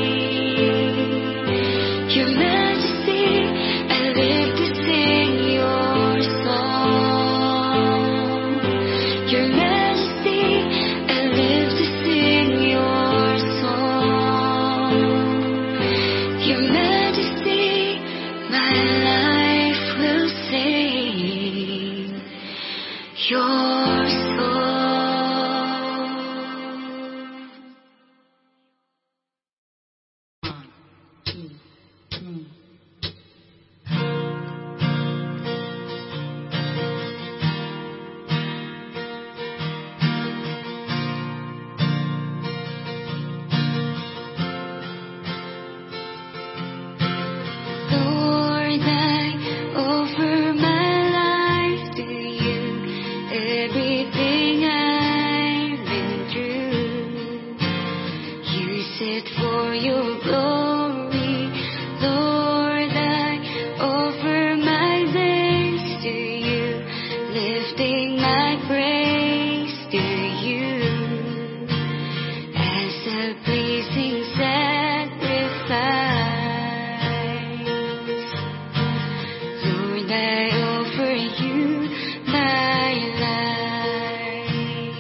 Your majesty, I live to sing your song. Your majesty, I live to sing your song. Your majesty, my life will sing your song. Lord, I offer my life to you. Everything I've been through, use it for your glory. Lord, I offer my thanks to you, lifting my praise to you as a pleasing sacrifice. Lord, I offer you my life.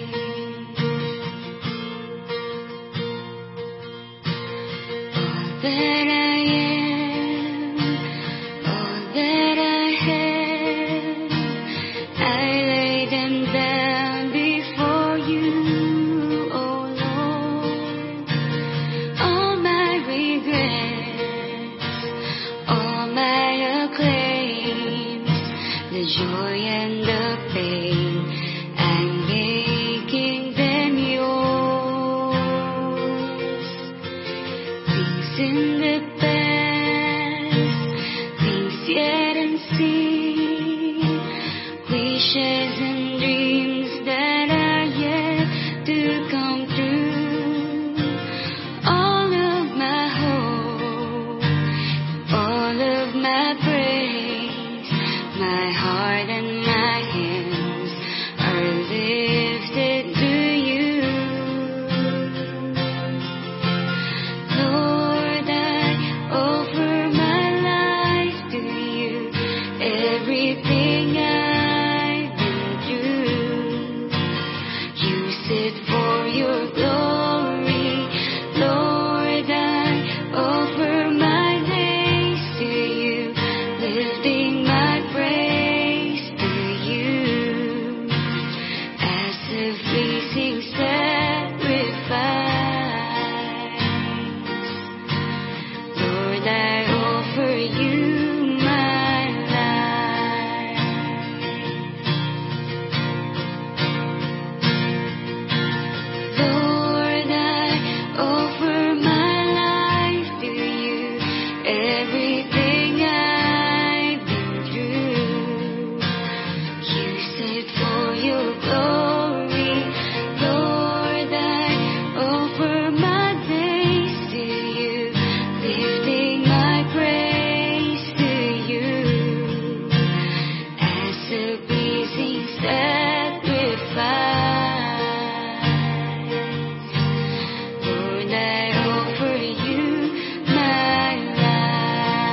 All that I am, all that I have, I lay them down before you, oh Lord. All my regrets, all my acclaims, the joy and the pain, I'm making them yours. Things in the past, things yet unseen, wishes and dreams that are yet to come true. All of my hope, all of my praise, my heart and my hands are lifted to you. Lord, I offer my life to you. Everything I've been through, use it for your glory. Lord, I offer my days to you, lifting my praise to you as a pleasing sacrifice. Lord, I offer you my life. Lord, I offer my life to you. Everything I've been through, use it for your glory. Lord, I offer my days to you, lifting my praise to you as a pleasing sacrifice. Lord, I offer you my life.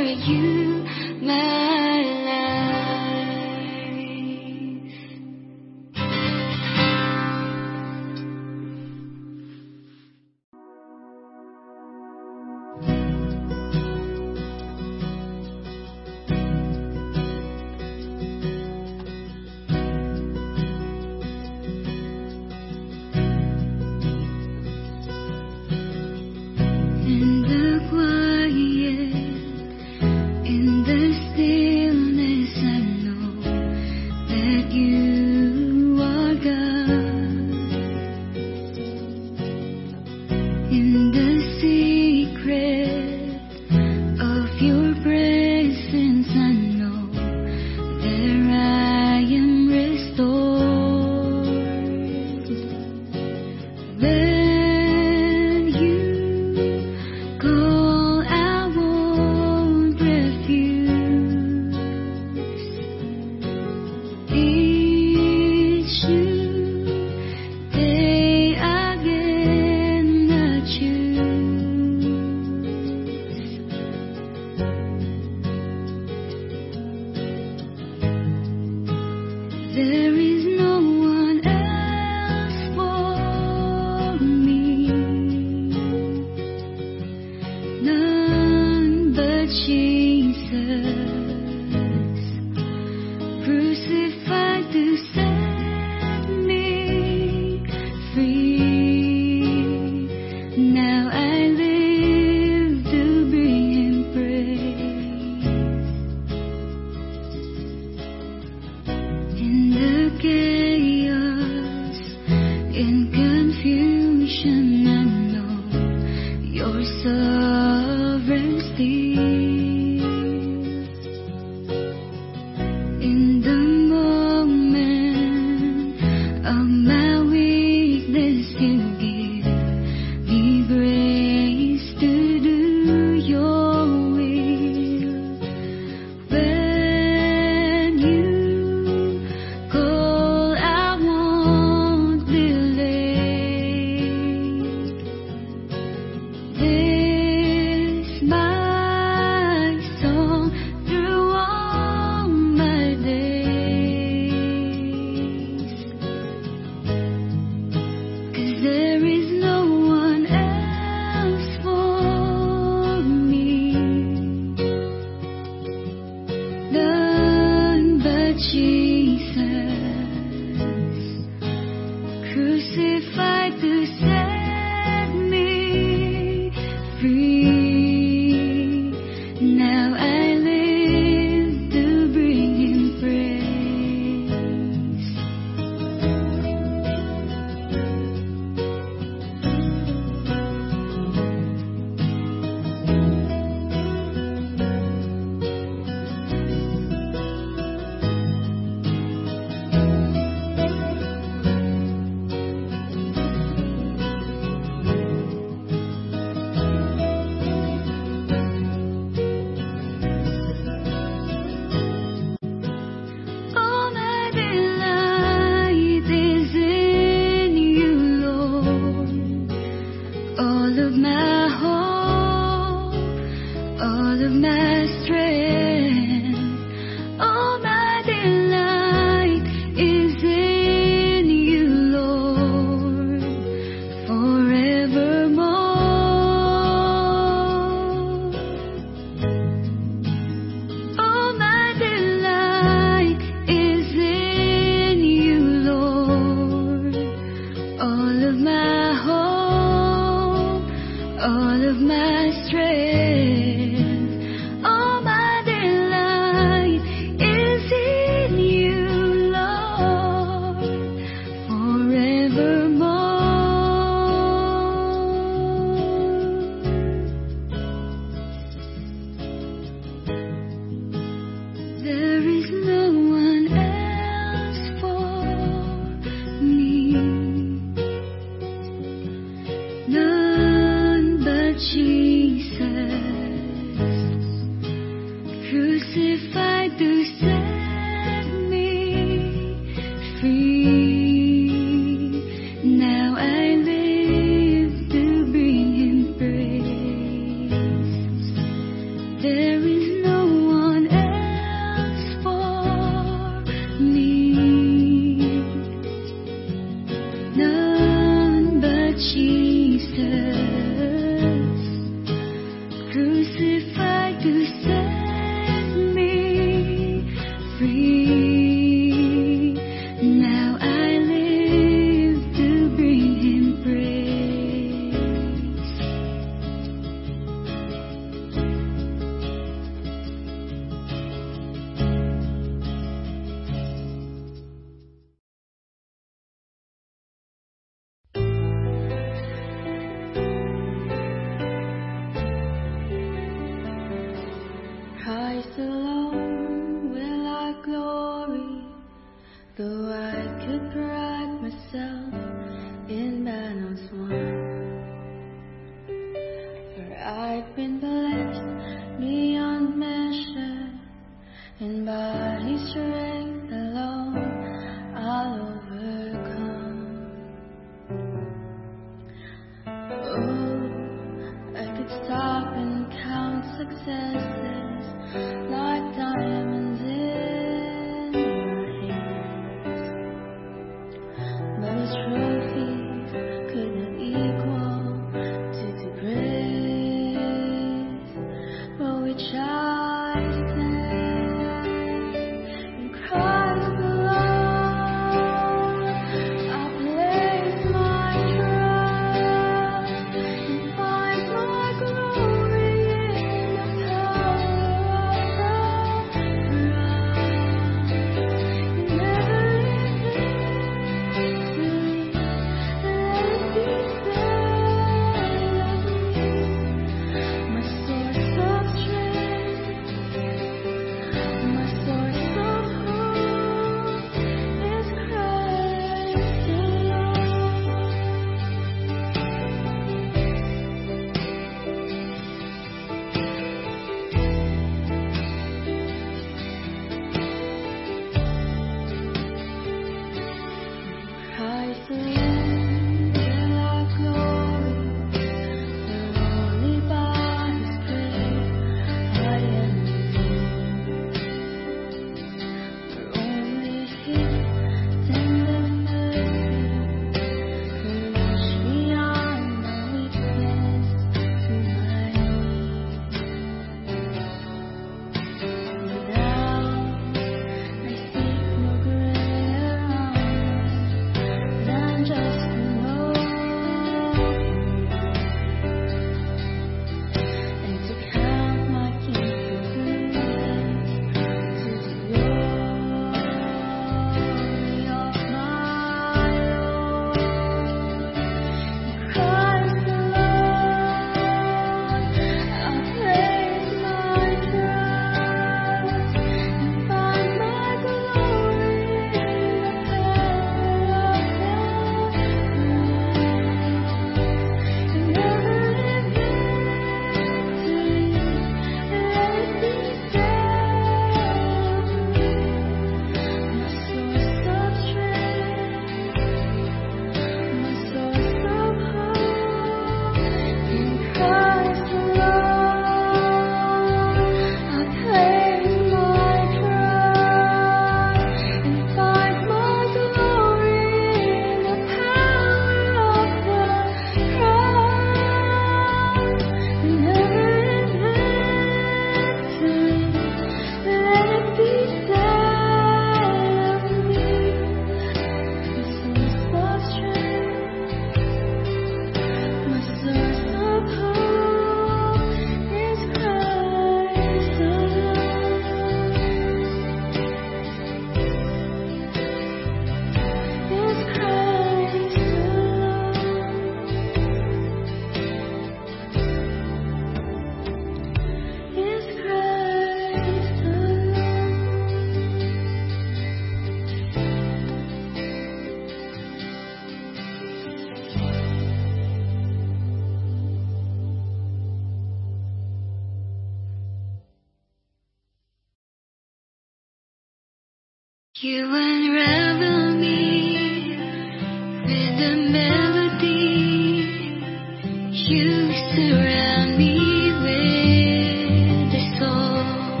You unravel me with a melody. You surround me with a song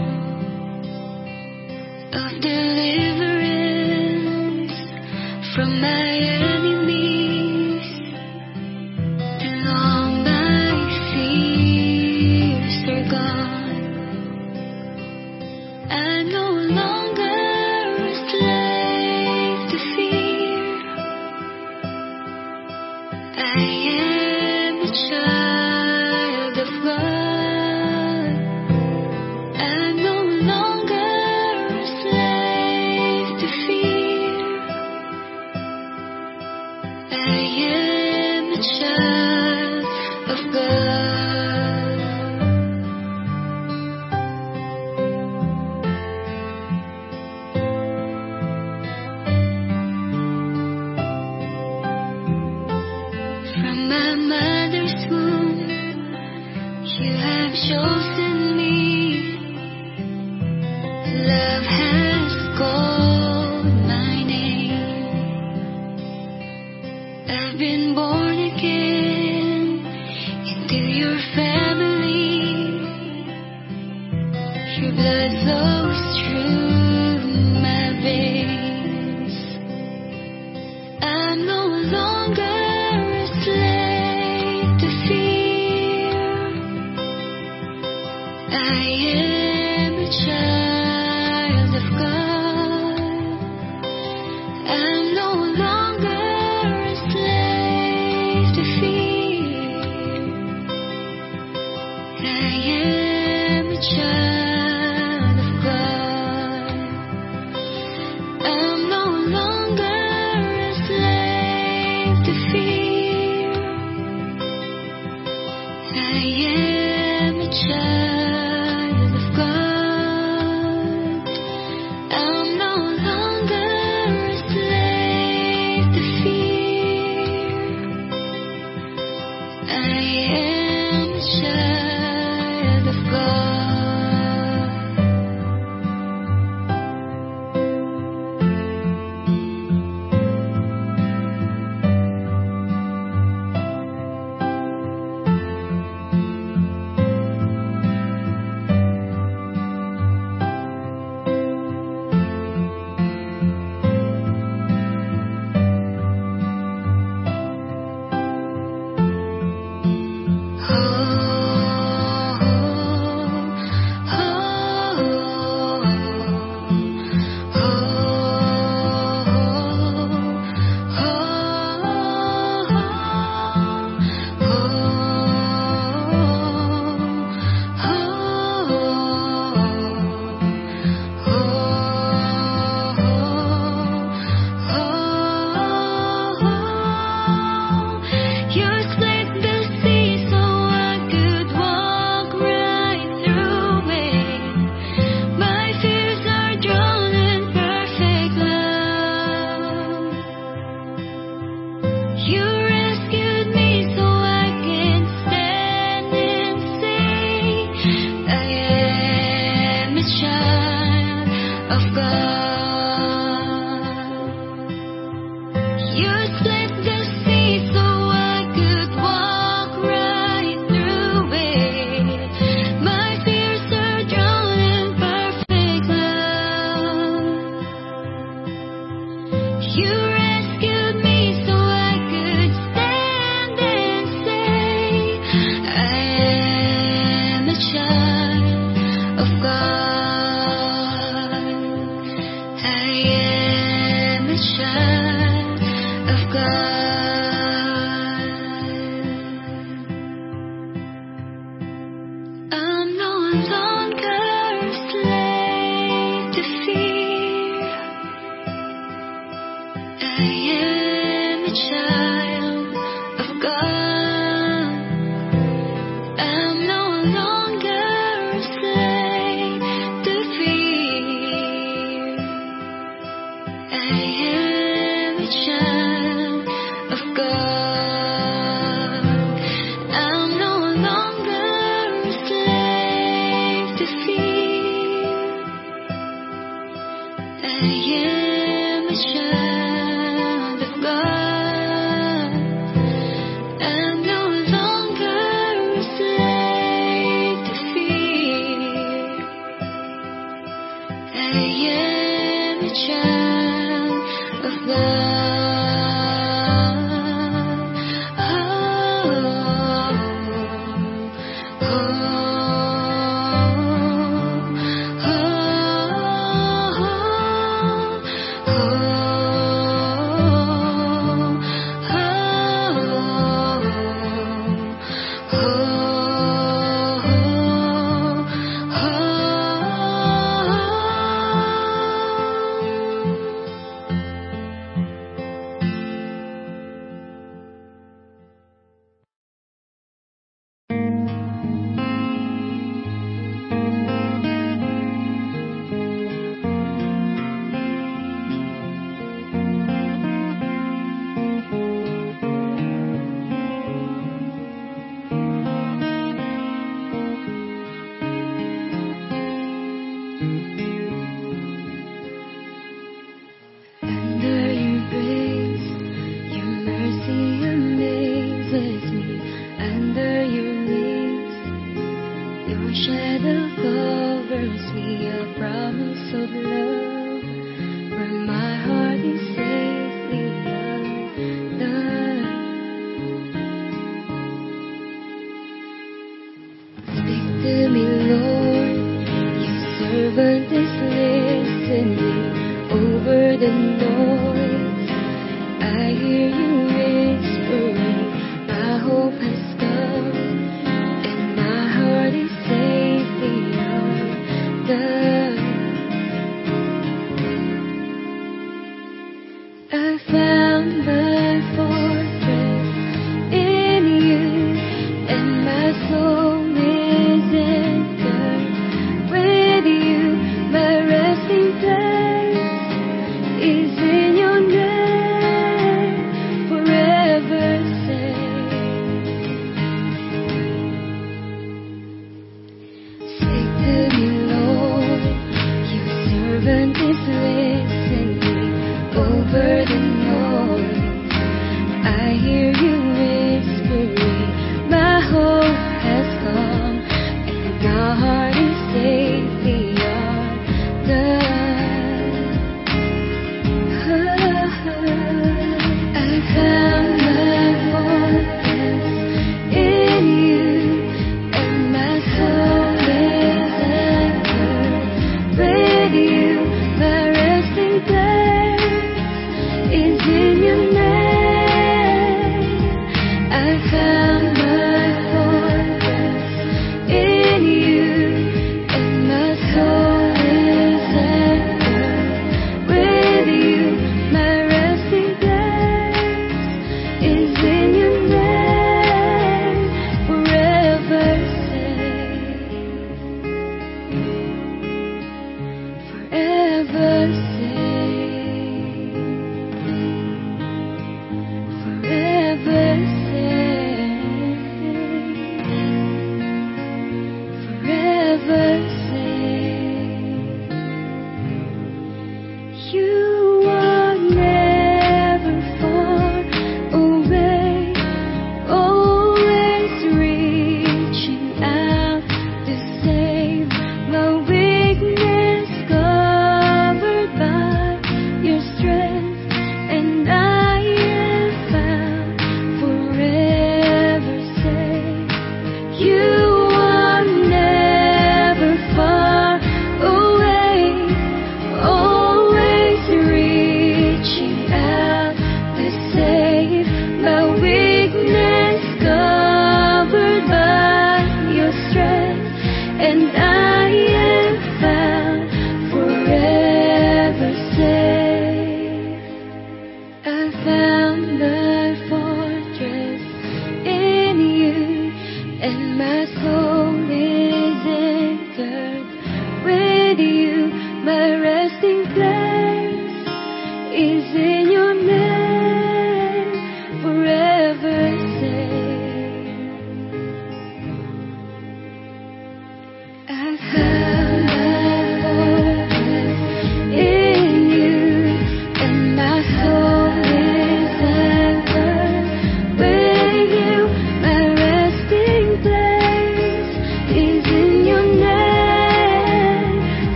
of deliverance from my enemies. And all my fears are gone. I no longer a slave to fear. I am a child of God. I'm no longer a slave to fear. I am a child of God. From my mother's womb, you have chosen me. Love has called my name. I've been born again into your family. Your blood flows through my veins. I'm no longer a slave to fear. I am a child of God. I'm no longer a slave to fear. I am a child of God. I'm no longer a slave to fear. I am a child of God. I'm no longer a slave to fear. I am a child of God. You split the sea so I could walk right through it. My fears are drowned in perfect love. You rescued me so I can stand and say, I am a child of God. You split the sea so I could walk right through it. My fears are drowned in perfect love. You rescued me so I could stand and say, I am a child of God. I am a child of God. I'm no longer a slave to fear. I am a child of God. I'm no longer a slave to fear. I am a child of God. I'm no longer a slave to fear. I am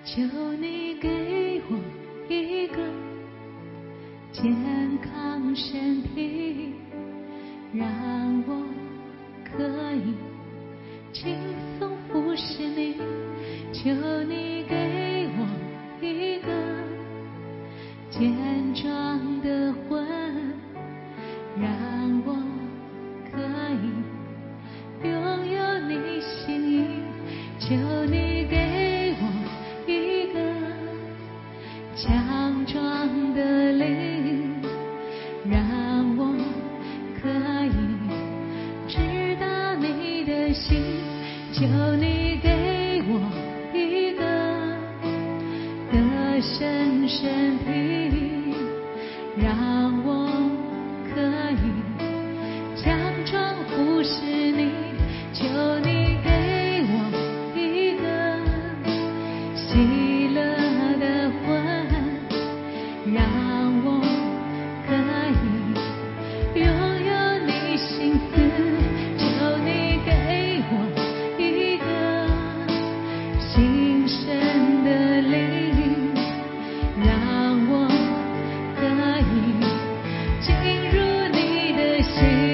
求你给我一个健康身体，让我可以轻松服侍你。求你给我一个健壮的魂，让我可以拥有你心意。求你给我一个强壮的灵，让我可以知道你的心。求你给我一个得胜身体，让我可以强壮服侍你。求你给我一个喜乐的魂，让我可以拥有你心思。求你给我一个新生的灵，让我可以进入你的心。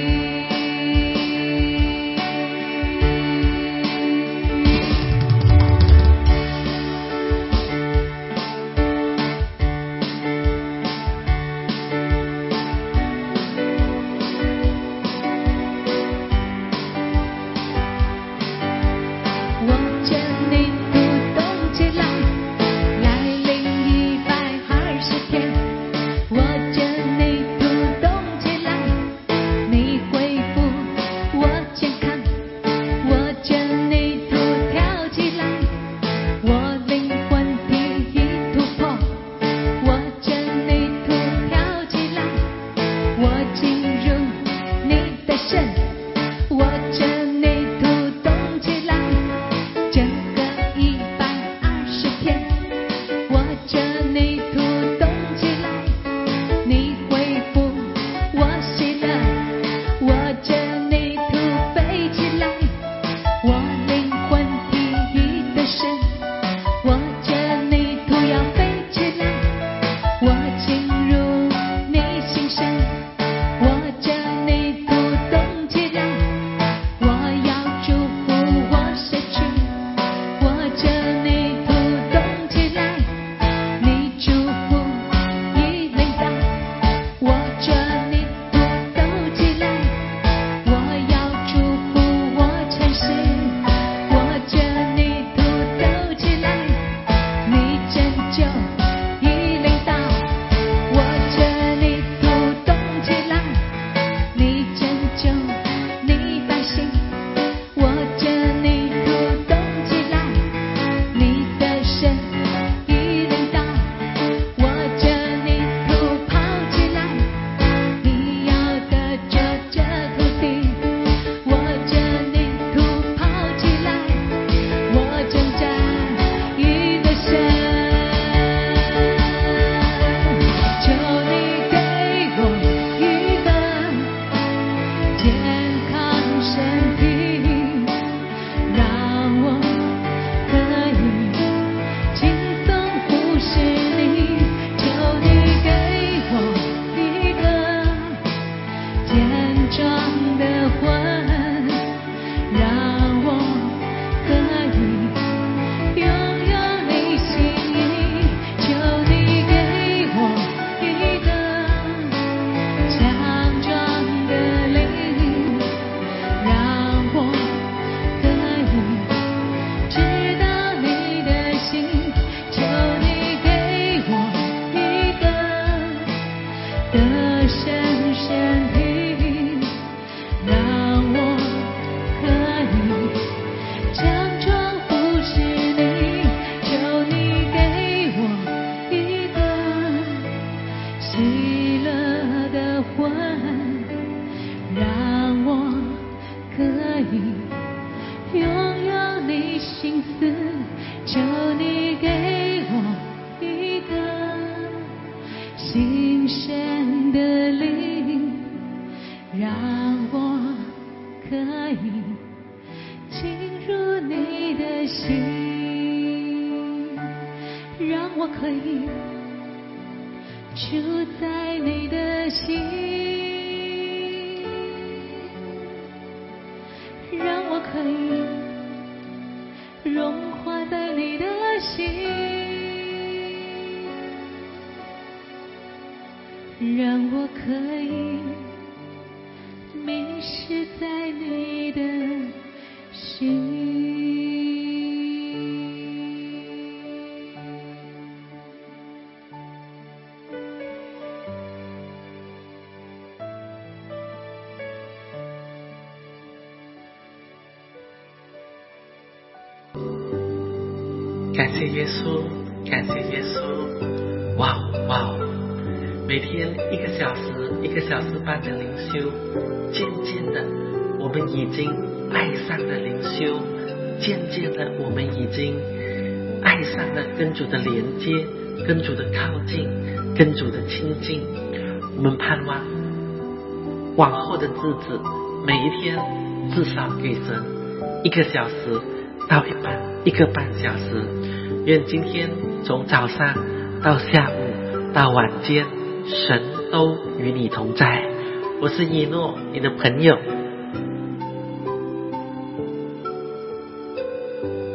我可以住在你的心，让我可以融化在你的心，让我可以迷失在你的心。 感谢耶稣，感谢耶稣，哇哇！每天一个小时、一个小时半的灵修，渐渐的，我们已经爱上了灵修，渐渐的，我们已经爱上了跟主的连接、跟主的靠近、跟主的亲近。我们盼望往后的日子，每一天至少给神一个小时到一半一个半小时。愿今天从早上到下午到晚间，神都与你同在。我是一诺，你的朋友。